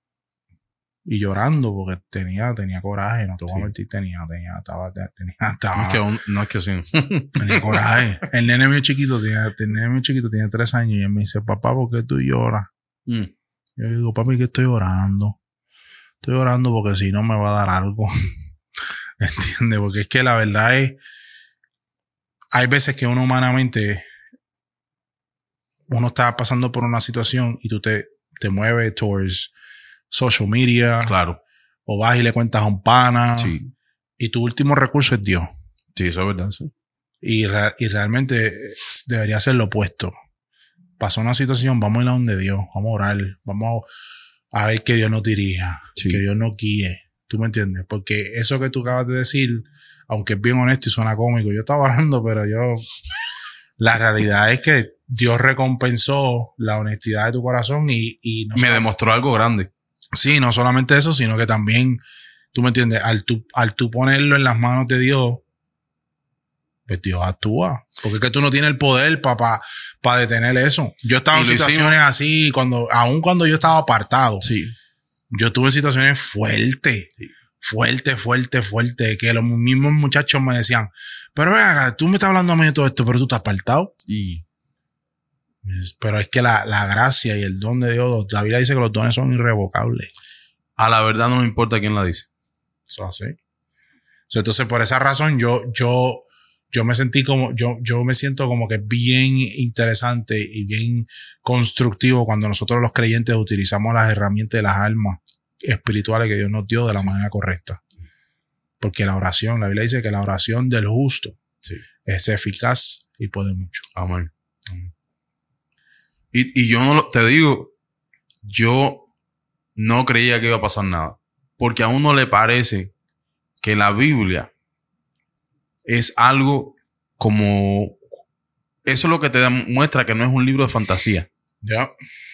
Y llorando porque tenía, tenía coraje, no te voy a mentir, tenía, tenía, estaba, tenía, estaba. No es que, un, no es que sí. Tenía coraje. El nene mío chiquito, tenía, el nene mío chiquito tenía tres años y él me dice, papá, ¿por qué tú lloras? Mm. Yo le digo, papi, que estoy orando. Estoy orando porque si no me va a dar algo. ¿Entiendes? Porque es que la verdad es, hay veces que uno humanamente, uno está pasando por una situación y tú te, te mueves towards social media. Claro. O vas y le cuentas a un pana. Sí. Y tu último recurso es Dios. Sí, eso es verdad, sí. Y, re- y realmente debería ser lo opuesto. Pasó una situación, vamos a ir a donde Dios, vamos a orar, vamos a ver que Dios nos dirija, sí. Que Dios nos guíe. ¿Tú me entiendes? Porque eso que tú acabas de decir, aunque es bien honesto y suena cómico, yo estaba orando, pero yo... La realidad es que Dios recompensó la honestidad de tu corazón y... y no me solo, demostró algo grande. Sí, no solamente eso, sino que también, tú me entiendes, al tú, al tú ponerlo en las manos de Dios, pues Dios actúa. Porque es que tú no tienes el poder para pa, pa detener eso. Yo estaba en situaciones hicimos. así, cuando, aun cuando yo estaba apartado. Sí. Yo tuve situaciones fuertes. Sí. Fuerte, fuerte, fuerte. Que los mismos muchachos me decían, pero venga, tú me estás hablando a mí de todo esto, pero tú estás apartado. Y... Pero es que la, la gracia y el don de Dios, la Biblia dice que los dones son irrevocables. A la verdad no me importa quién la dice. Eso así. Entonces, por esa razón, yo, yo, yo me sentí como, yo, yo me siento como que bien interesante y bien constructivo cuando nosotros los creyentes utilizamos las herramientas de las almas espirituales que Dios nos dio de la manera correcta. Porque la oración, la Biblia dice que la oración del justo sí. es eficaz y puede mucho. Amén. Amén. Y, y yo no lo, te digo, yo no creía que iba a pasar nada. Porque a uno le parece que la Biblia es algo como... Eso es lo que te demuestra que no es un libro de fantasía. Ya.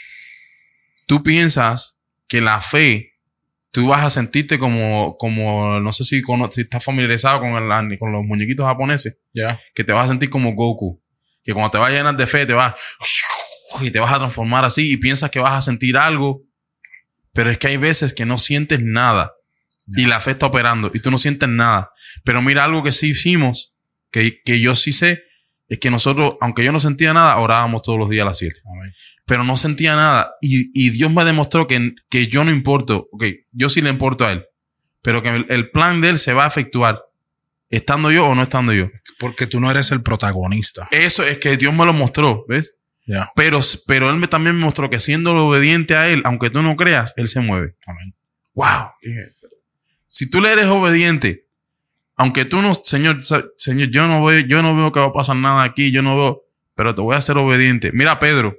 Tú piensas que la fe, tú vas a sentirte como, como no sé si, con, si estás familiarizado con, el, con los muñequitos japoneses. Ya. Que te vas a sentir como Goku. Que cuando te vas a llenar de fe, te vas... y te vas a transformar así y piensas que vas a sentir algo, pero es que hay veces que no sientes nada no. Y la fe está operando y tú no sientes nada. Pero mira, algo que sí hicimos, que, que yo sí sé, es que nosotros, aunque yo no sentía nada, orábamos todos los días a las siete. Amén. Pero no sentía nada y, y Dios me demostró que, que yo no importo, ok, yo sí le importo a Él, pero que el, el plan de Él se va a efectuar estando yo o no estando yo. Porque tú no eres el protagonista. Eso es que Dios me lo mostró, ¿ves? Yeah. Pero, pero él me también me mostró que siendo obediente a él, aunque tú no creas, él se mueve. Amén. Wow. Si tú le eres obediente, aunque tú no, Señor, Señor, yo no veo, yo no veo que va a pasar nada aquí, yo no veo, pero te voy a ser obediente. Mira, Pedro.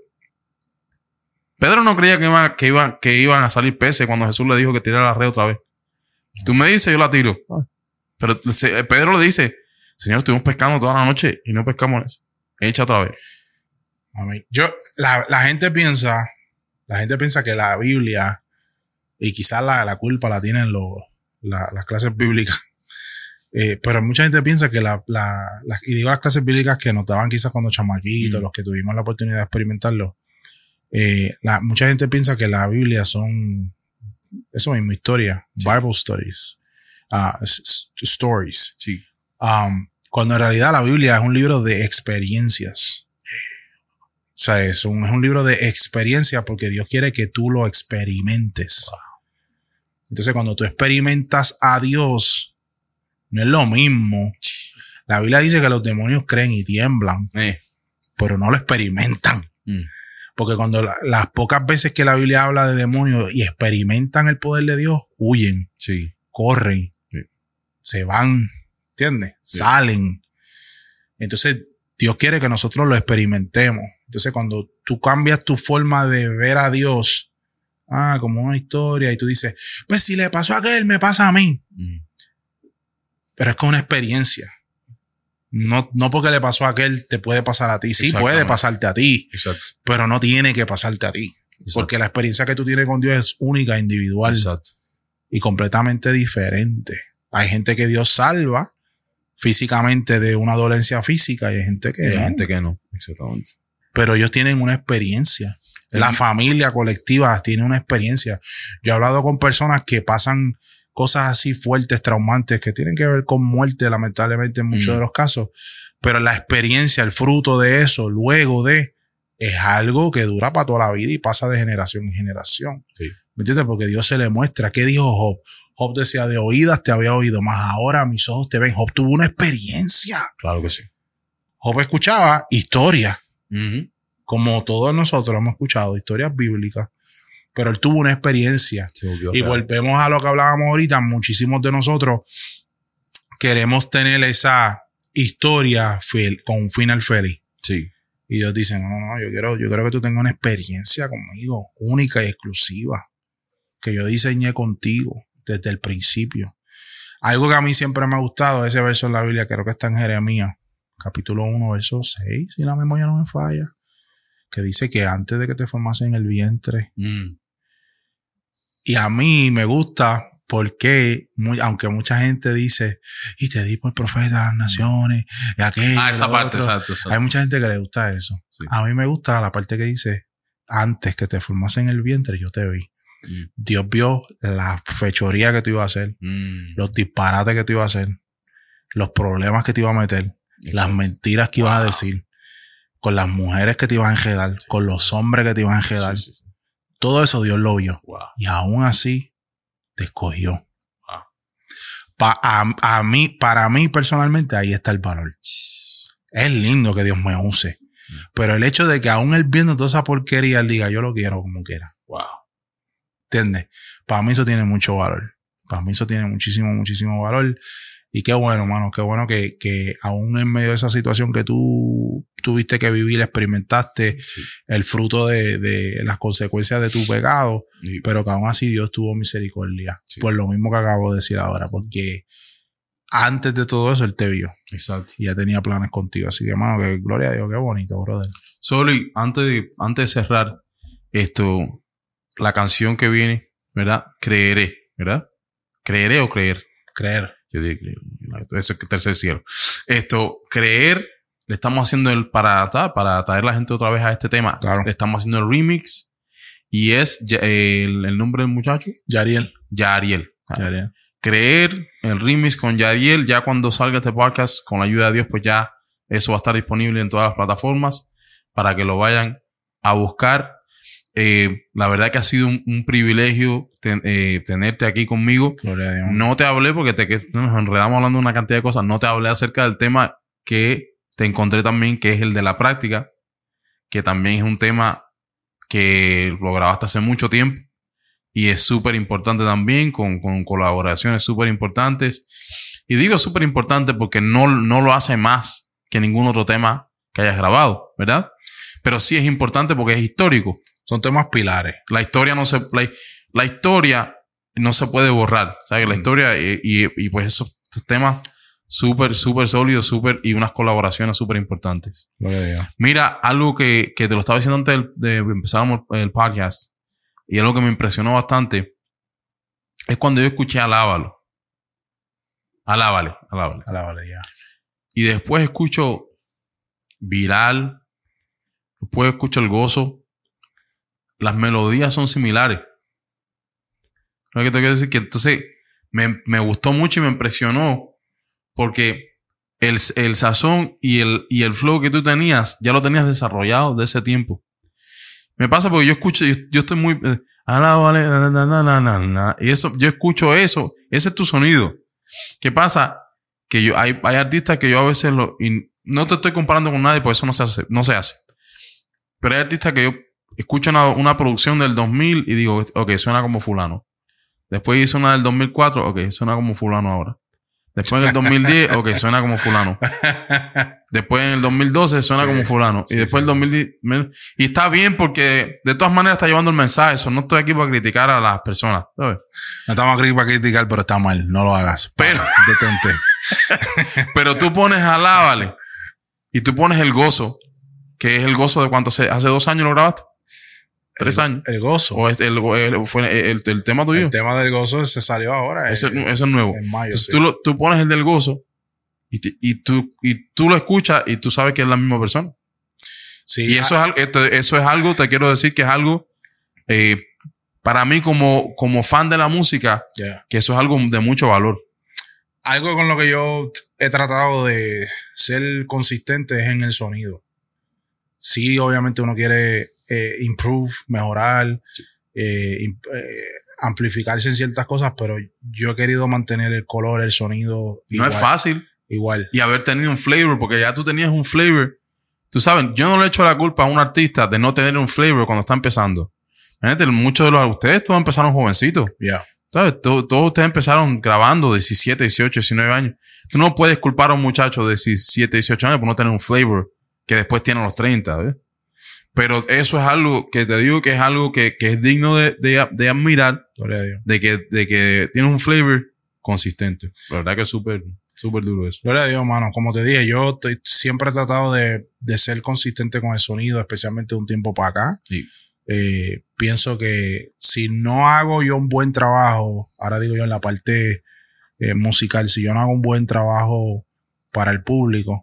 Pedro no creía que iban, que iban, que iban a salir peces cuando Jesús le dijo que tirara la red otra vez. Tú me dices, yo la tiro. Pero Pedro le dice, Señor, estuvimos pescando toda la noche y no pescamos eso. Echa otra vez. Amén. Yo, la, la gente piensa, la gente piensa que la Biblia, y quizás la, la culpa la tienen los, la, las clases bíblicas, eh, pero mucha gente piensa que la, la, la, y digo las clases bíblicas que nos daban quizás cuando chamaquitos, mm. los que tuvimos la oportunidad de experimentarlo, eh, la, mucha gente piensa que la Biblia son, eso mismo, historia, sí. Bible studies, uh, stories. Sí. Um, cuando en realidad la Biblia es un libro de experiencias. O sea, es un, es un libro de experiencia porque Dios quiere que tú lo experimentes. Wow. Entonces, cuando tú experimentas a Dios, no es lo mismo. La Biblia dice que los demonios creen y tiemblan, eh. pero no lo experimentan. Mm. Porque cuando la, las pocas veces que la Biblia habla de demonios y experimentan el poder de Dios, huyen, sí. corren, sí. se van, ¿entiendes? Sí. Salen. Entonces, Dios quiere que nosotros lo experimentemos. Entonces, cuando tú cambias tu forma de ver a Dios, ah, como una historia, y tú dices, pues si le pasó a aquel, me pasa a mí. Mm. Pero es con una experiencia. No, no porque le pasó a aquel, te puede pasar a ti. Sí, puede pasarte a ti. Exacto. Pero no tiene que pasarte a ti. Exacto. Porque la experiencia que tú tienes con Dios es única, individual. Exacto. Y completamente diferente. Hay gente que Dios salva físicamente de una dolencia física y hay gente que y hay no. gente que no, exactamente. Pero ellos tienen una experiencia. El... La familia colectiva tiene una experiencia. Yo he hablado con personas que pasan cosas así fuertes, traumantes, que tienen que ver con muerte, lamentablemente en muchos mm. de los casos. Pero la experiencia, el fruto de eso, luego de, es algo que dura para toda la vida y pasa de generación en generación. Sí. ¿Me entiendes? Porque Dios se le muestra. ¿Qué dijo Job? Job decía, de oídas te había oído, más ahora mis ojos te ven. Job tuvo una experiencia. Claro que sí. Job escuchaba historias. Uh-huh. Como todos nosotros hemos escuchado historias bíblicas, pero él tuvo una experiencia. Sí, y volvemos a lo que hablábamos ahorita. Muchísimos de nosotros queremos tener esa historia fiel, con un final feliz. Sí. Y Dios dice, no, no, no, yo quiero, yo quiero que tú tengas una experiencia conmigo, única y exclusiva, que yo diseñé contigo desde el principio. Algo que a mí siempre me ha gustado, ese verso en la Biblia, creo que está en Jeremías, capítulo uno, verso seis, si la memoria no me falla, que dice que antes de que te formasen en el vientre. Mm. Y a mí me gusta porque, muy, aunque mucha gente dice, y te di por profeta de las naciones, y aquello, ah, esa parte, otro, exacto, exacto. Hay mucha gente que le gusta eso. Sí. A mí me gusta la parte que dice, antes que te formasen en el vientre, yo te vi. Mm. Dios vio la fechoría que te iba a hacer, mm. los disparates que te iba a hacer, los problemas que te iba a meter, exacto. las mentiras que ibas wow. a decir, con las mujeres que te iban a enredar, sí. con los hombres que te iban a enredar. Sí, sí, sí. Todo eso Dios lo vio. Wow. Y aún así te escogió. Wow. Pa, a, a mí, para mí personalmente, ahí está el valor. Es lindo que Dios me use. Mm. Pero el hecho de que aún él viendo toda esa porquería, él diga, yo lo quiero como quiera. Wow. ¿Entiendes? Para mí eso tiene mucho valor. Para mí eso tiene muchísimo, muchísimo valor. Y qué bueno, mano, qué bueno que, que aún en medio de esa situación que tú tuviste que vivir, experimentaste sí. el fruto de, de las consecuencias de tu pecado, sí. pero que aún así Dios tuvo misericordia. Sí. Por lo mismo que acabo de decir ahora, porque antes de todo eso Él te vio. Exacto. Y ya tenía planes contigo. Así que, mano, que gloria a Dios, qué bonito, brother. Soli, antes de, antes de cerrar esto, la canción que viene, ¿verdad? Creeré, ¿verdad? ¿Creeré o creer? Creer. Yo dije creer. Ese es el tercer cielo. Esto, creer, le estamos haciendo el para, para traer la gente otra vez a este tema. Claro. Le estamos haciendo el remix. Y es el, el nombre del muchacho. Yariel. Yariel. Yariel. Creer, el remix con Yariel. Ya cuando salga este podcast, con la ayuda de Dios, pues ya eso va a estar disponible en todas las plataformas para que lo vayan a buscar. Eh, la verdad que ha sido un, un privilegio ten, eh, tenerte aquí conmigo. Gloria a Dios. No te hablé porque te, que nos enredamos hablando de una cantidad de cosas. No te hablé acerca del tema que te encontré también, que es el de la práctica, que también es un tema que lo grabaste hace mucho tiempo y es súper importante también, con, con colaboraciones súper importantes. Y digo súper importante porque no, no lo hace más que ningún otro tema que hayas grabado, ¿verdad? Pero sí es importante porque es histórico. Son temas pilares. La historia no se... La, la historia no se puede borrar. O sea, que la historia y, y, y pues esos temas súper, súper sólidos, súper, y unas colaboraciones súper importantes. Mira, algo que, que te lo estaba diciendo antes de, de empezar el podcast, y algo que me impresionó bastante, es cuando yo escuché Alábalo. Alábale, alábale. Alábale, ya. Y después escucho Viral, después escucho El Gozo. Las melodías son similares. Lo que te quiero decir que entonces me, me gustó mucho y me impresionó porque el, el sazón y el, y el flow que tú tenías ya lo tenías desarrollado de ese tiempo. Me pasa porque yo escucho, yo, yo estoy muy eh, alábale, na, na, na, na, na, na, y eso, yo escucho eso, ese es tu sonido. ¿Qué pasa? Que yo, hay, hay artistas que yo a veces lo, y no te estoy comparando con nadie, porque eso no se hace, no se hace. Pero hay artistas que yo escucho una, una producción del dos mil y digo, ok, suena como fulano. Después hizo una del dos mil cuatro, ok, suena como fulano ahora. Después en el dos mil diez, ok, suena como fulano. Después en el dos mil doce suena sí, como fulano. Sí, y después en sí, el dos mil diez... Sí. Y está bien porque de todas maneras está llevando el mensaje. Eso no estoy aquí para criticar a las personas, ¿sabes? No estamos aquí para criticar, pero está mal. No lo hagas. Pero... Detente. Pero tú pones Alábale y tú pones El Gozo, que es el gozo de cuánto se... ¿Hace dos años lo grabaste? ¿Tres el, años? El Gozo. ¿O es el, el, fue el, el tema tuyo? El tema del Gozo se salió ahora. Ese, el, ese es nuevo. En mayo, Entonces sí. tú, lo, tú pones el del Gozo y, te, y, tú, y tú lo escuchas y tú sabes que es la misma persona. Sí. Y eso, ah, es, algo, esto, eso es algo, te quiero decir que es algo, eh, para mí como, como fan de la música, yeah. que eso es algo de mucho valor. Algo con lo que yo he tratado de ser consistente es en el sonido. Sí, obviamente uno quiere eh, improve, mejorar, sí. eh, imp eh, amplificarse en ciertas cosas, pero yo he querido mantener el color, el sonido igual. No es fácil. Igual. Y haber tenido un flavor, porque ya tú tenías un flavor. Tú sabes, yo no le echo la culpa a un artista de no tener un flavor cuando está empezando. Fíjate, muchos de los ustedes todos empezaron jovencitos. Yeah. ¿Sabes? Todos, todos ustedes empezaron grabando de diecisiete, dieciocho, diecinueve años. Tú no puedes culpar a un muchacho de diecisiete, dieciocho años por no tener un flavor que después tiene a los treinta, ¿ves? Pero eso es algo que te digo que es algo que, que es digno de, de, de admirar. De que, de que tiene un flavor consistente. La verdad que es súper, súper duro eso. Gloria a Dios, mano. Como te dije, yo estoy, siempre he tratado de, de ser consistente con el sonido, especialmente de un tiempo para acá. Sí. Eh, pienso que si no hago yo un buen trabajo, ahora digo yo en la parte eh, musical, si yo no hago un buen trabajo para el público,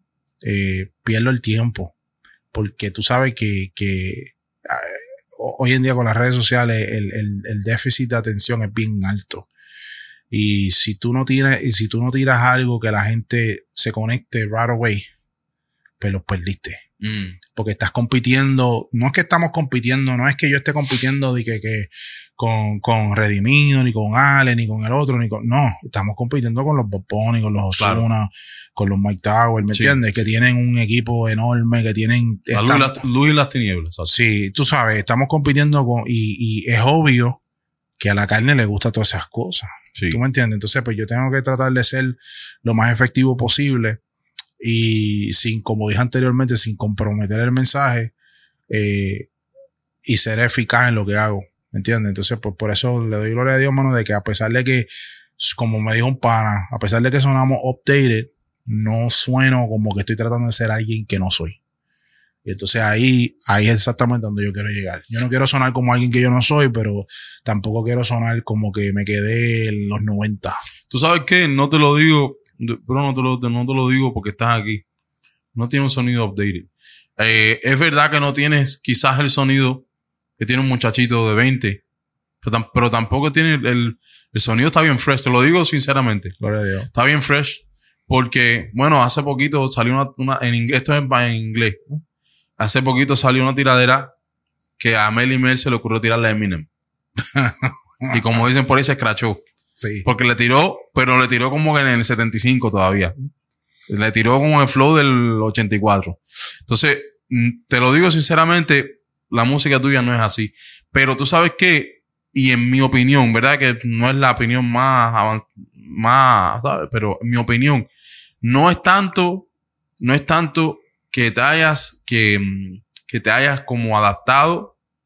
eh, pierdo el tiempo. Porque tú sabes que, que eh, hoy en día con las redes sociales el, el, el déficit de atención es bien alto. Y si tú no tienes, y si tú no tiras algo que la gente se conecte right away, pues los perdiste. Mm. Porque estás compitiendo, no es que estamos compitiendo, no es que yo esté compitiendo de que, que con, con Redimido, ni con Ale, ni con el otro, ni con, no, estamos compitiendo con los Bob Bunny, con los Ozuna, claro. Con los Mike Tower, ¿me sí. entiendes? Que tienen un equipo enorme, que tienen... La luz, y las, luz y las tinieblas. ¿Sabes? Sí, tú sabes, estamos compitiendo con, y, y es obvio que a la carne le gustan todas esas cosas. Sí. ¿Tú me entiendes? Entonces, pues yo tengo que tratar de ser lo más efectivo posible y sin, como dije anteriormente, sin comprometer el mensaje eh, y ser eficaz en lo que hago. ¿Me entiendes? Entonces, pues por eso le doy gloria a Dios, mano, de que a pesar de que, como me dijo un pana, a pesar de que sonamos updated, no sueno como que estoy tratando de ser alguien que no soy. Y entonces ahí, ahí es exactamente donde yo quiero llegar. Yo no quiero sonar como alguien que yo no soy, pero tampoco quiero sonar como que me quedé en los noventa. ¿Tú sabes qué? No te lo digo, pero no te lo, no te lo digo porque estás aquí. No tiene un sonido updated. Eh, es verdad que no tienes quizás el sonido que tiene un muchachito de veinte, pero, tam pero tampoco tiene el, el, el sonido está bien fresh. Te lo digo sinceramente. Gloria a Dios. Está bien fresh porque, bueno, hace poquito salió una, una en inglés, esto es en inglés, ¿no? Hace poquito salió una tiradera que a Mel y Mel se le ocurrió tirarle a Eminem. Y como dicen por ahí, se escrachó. Sí. Porque le tiró, pero le tiró como en el setenta y cinco todavía. Le tiró como en el flow del ochenta y cuatro. Entonces, te lo digo sinceramente, la música tuya no es así. Pero tú sabes que, y en mi opinión, ¿verdad? Que no es la opinión más, más, ¿sabes? Pero en mi opinión, no es tanto, no es tanto que te hayas, que, que te hayas como adaptado,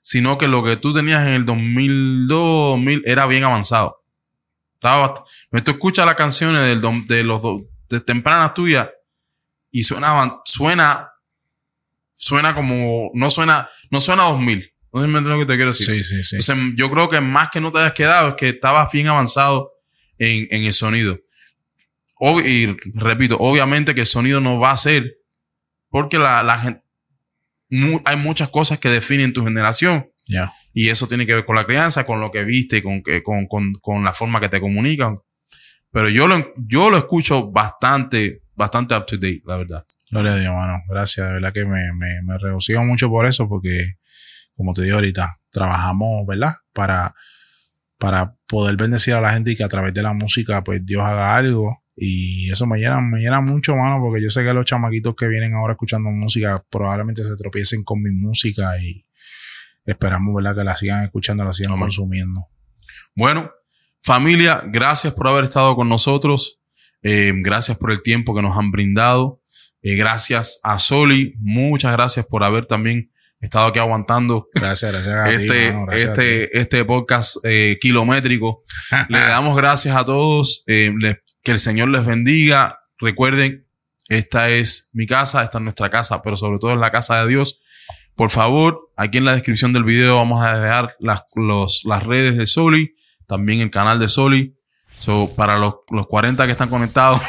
sino que lo que tú tenías en el dos mil dos, dos mil era bien avanzado. Estaba bast- tú escuchas las canciones del, do- de los do- de tempranas tuyas y suena, suena, suena como, no suena, no suena a dos mil. No sé si me entiendes lo que te quiero decir. Sí, sí, sí. Entonces, yo creo que más que no te hayas quedado es que estabas bien avanzado en, en el sonido. Ob- y repito, obviamente que el sonido no va a ser porque la, la gente, mu- hay muchas cosas que definen tu generación. Ya. Y eso tiene que ver con la crianza, con lo que viste, con, que- con, con, con la forma que te comunican. Pero yo lo, yo lo escucho bastante, bastante up to date, la verdad. Gloria a Dios, hermano. Gracias. De verdad que me, me, me regocijo mucho por eso, porque, como te digo ahorita, trabajamos, ¿verdad? Para, para poder bendecir a la gente y que a través de la música, pues Dios haga algo. Y eso me llena, me llena mucho, mano, porque yo sé que los chamaquitos que vienen ahora escuchando música probablemente se tropiecen con mi música y esperamos, ¿verdad? Que la sigan escuchando, la sigan Amén. consumiendo. Bueno, familia, gracias por haber estado con nosotros. Eh, gracias por el tiempo que nos han brindado. Eh, gracias a Soli. Muchas gracias por haber también estado aquí aguantando Gracias, gracias a ti, este, mano, gracias a ti. este, este podcast eh, kilométrico. Le damos gracias a todos. Eh, le- que el Señor les bendiga. Recuerden, esta es mi casa, esta es nuestra casa, pero sobre todo es la casa de Dios. Por favor, aquí en la descripción del video vamos a dejar las, los, las redes de Soli, también el canal de Soli. So, para los, los cuarenta que están conectados,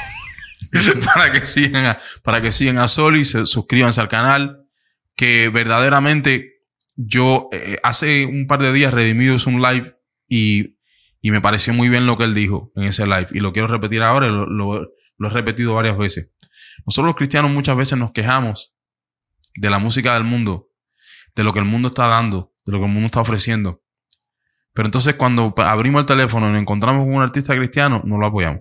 para que sigan a, para que sigan a Soli, se, suscríbanse al canal. Que verdaderamente yo eh, hace un par de días Redimido hizo un live y, y me pareció muy bien lo que él dijo en ese live. Y lo quiero repetir ahora, y lo, lo, lo he repetido varias veces. Nosotros los cristianos muchas veces nos quejamos de la música del mundo, de lo que el mundo está dando, de lo que el mundo está ofreciendo. Pero entonces cuando abrimos el teléfono y nos encontramos con un artista cristiano, no lo apoyamos.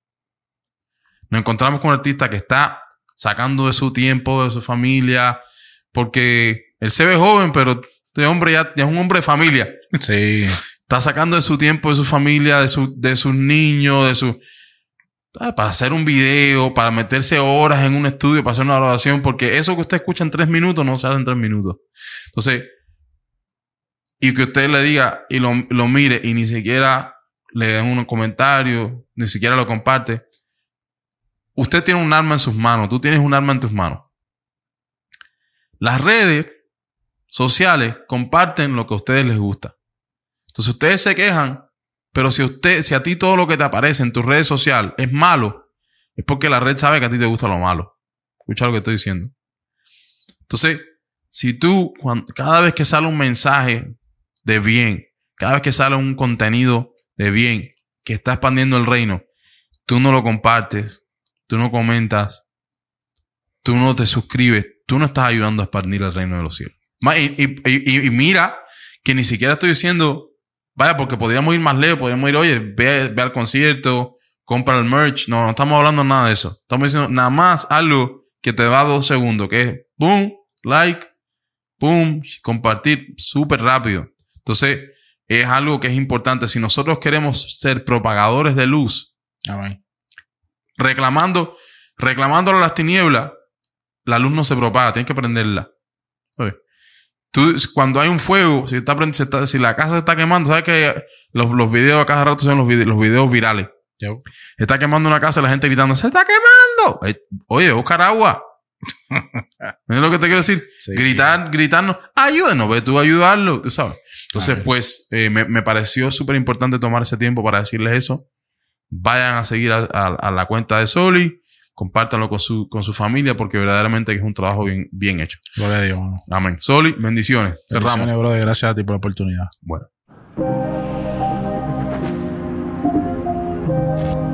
Nos encontramos con un artista que está sacando de su tiempo, de su familia, porque él se ve joven, pero este hombre ya, ya es un hombre de familia. Sí. Está sacando de su tiempo, de su familia, de, su, de sus niños, de su... ¿sabes? Para hacer un video, para meterse horas en un estudio, para hacer una grabación, porque eso que usted escucha en tres minutos no se hace en tres minutos. Entonces, y que usted le diga y lo, lo mire y ni siquiera le den unos comentarios, ni siquiera lo comparte. Usted tiene un arma en sus manos, tú tienes un arma en tus manos. Las redes sociales comparten lo que a ustedes les gusta. Entonces ustedes se quejan, pero si usted, si a ti todo lo que te aparece en tus redes sociales es malo, es porque la red sabe que a ti te gusta lo malo. Escucha lo que estoy diciendo. Entonces, si tú, cuando, cada vez que sale un mensaje de bien, cada vez que sale un contenido de bien, que está expandiendo el reino, tú no lo compartes, tú no comentas, tú no te suscribes, tú no estás ayudando a expandir el reino de los cielos. Y, y, y, y mira que ni siquiera estoy diciendo, vaya, porque podríamos ir más lejos, podríamos ir, oye, ve, ve al concierto, compra el merch. No, no estamos hablando nada de eso. Estamos diciendo nada más algo que te da dos segundos, que es boom, like, boom, compartir súper rápido. Entonces, es algo que es importante. Si nosotros queremos ser propagadores de luz, Amén. reclamando, reclamándole a las tinieblas, la luz no se propaga, tienes que prenderla. Oye. Tú, cuando hay un fuego, si, está, si, está, si la casa se está quemando, ¿sabes que los, los videos a cada rato son los videos, los videos virales? Yo. Se está quemando una casa y la gente gritando, ¡se está quemando! Oye, buscar agua. ¿Ves lo que te quiero decir? Sí. Gritar, gritarnos, ayúdenos, ve tú a ayudarlo, tú sabes. Entonces, pues, eh, me, me pareció súper importante tomar ese tiempo para decirles eso. Vayan a seguir a, a, a la cuenta de Soli. Compártanlo con su, con su familia porque verdaderamente es un trabajo bien, bien hecho. Gloria a Dios, mano. Amén. Soli, bendiciones. Cerramos. Bendiciones, brother. Gracias a ti por la oportunidad. Bueno.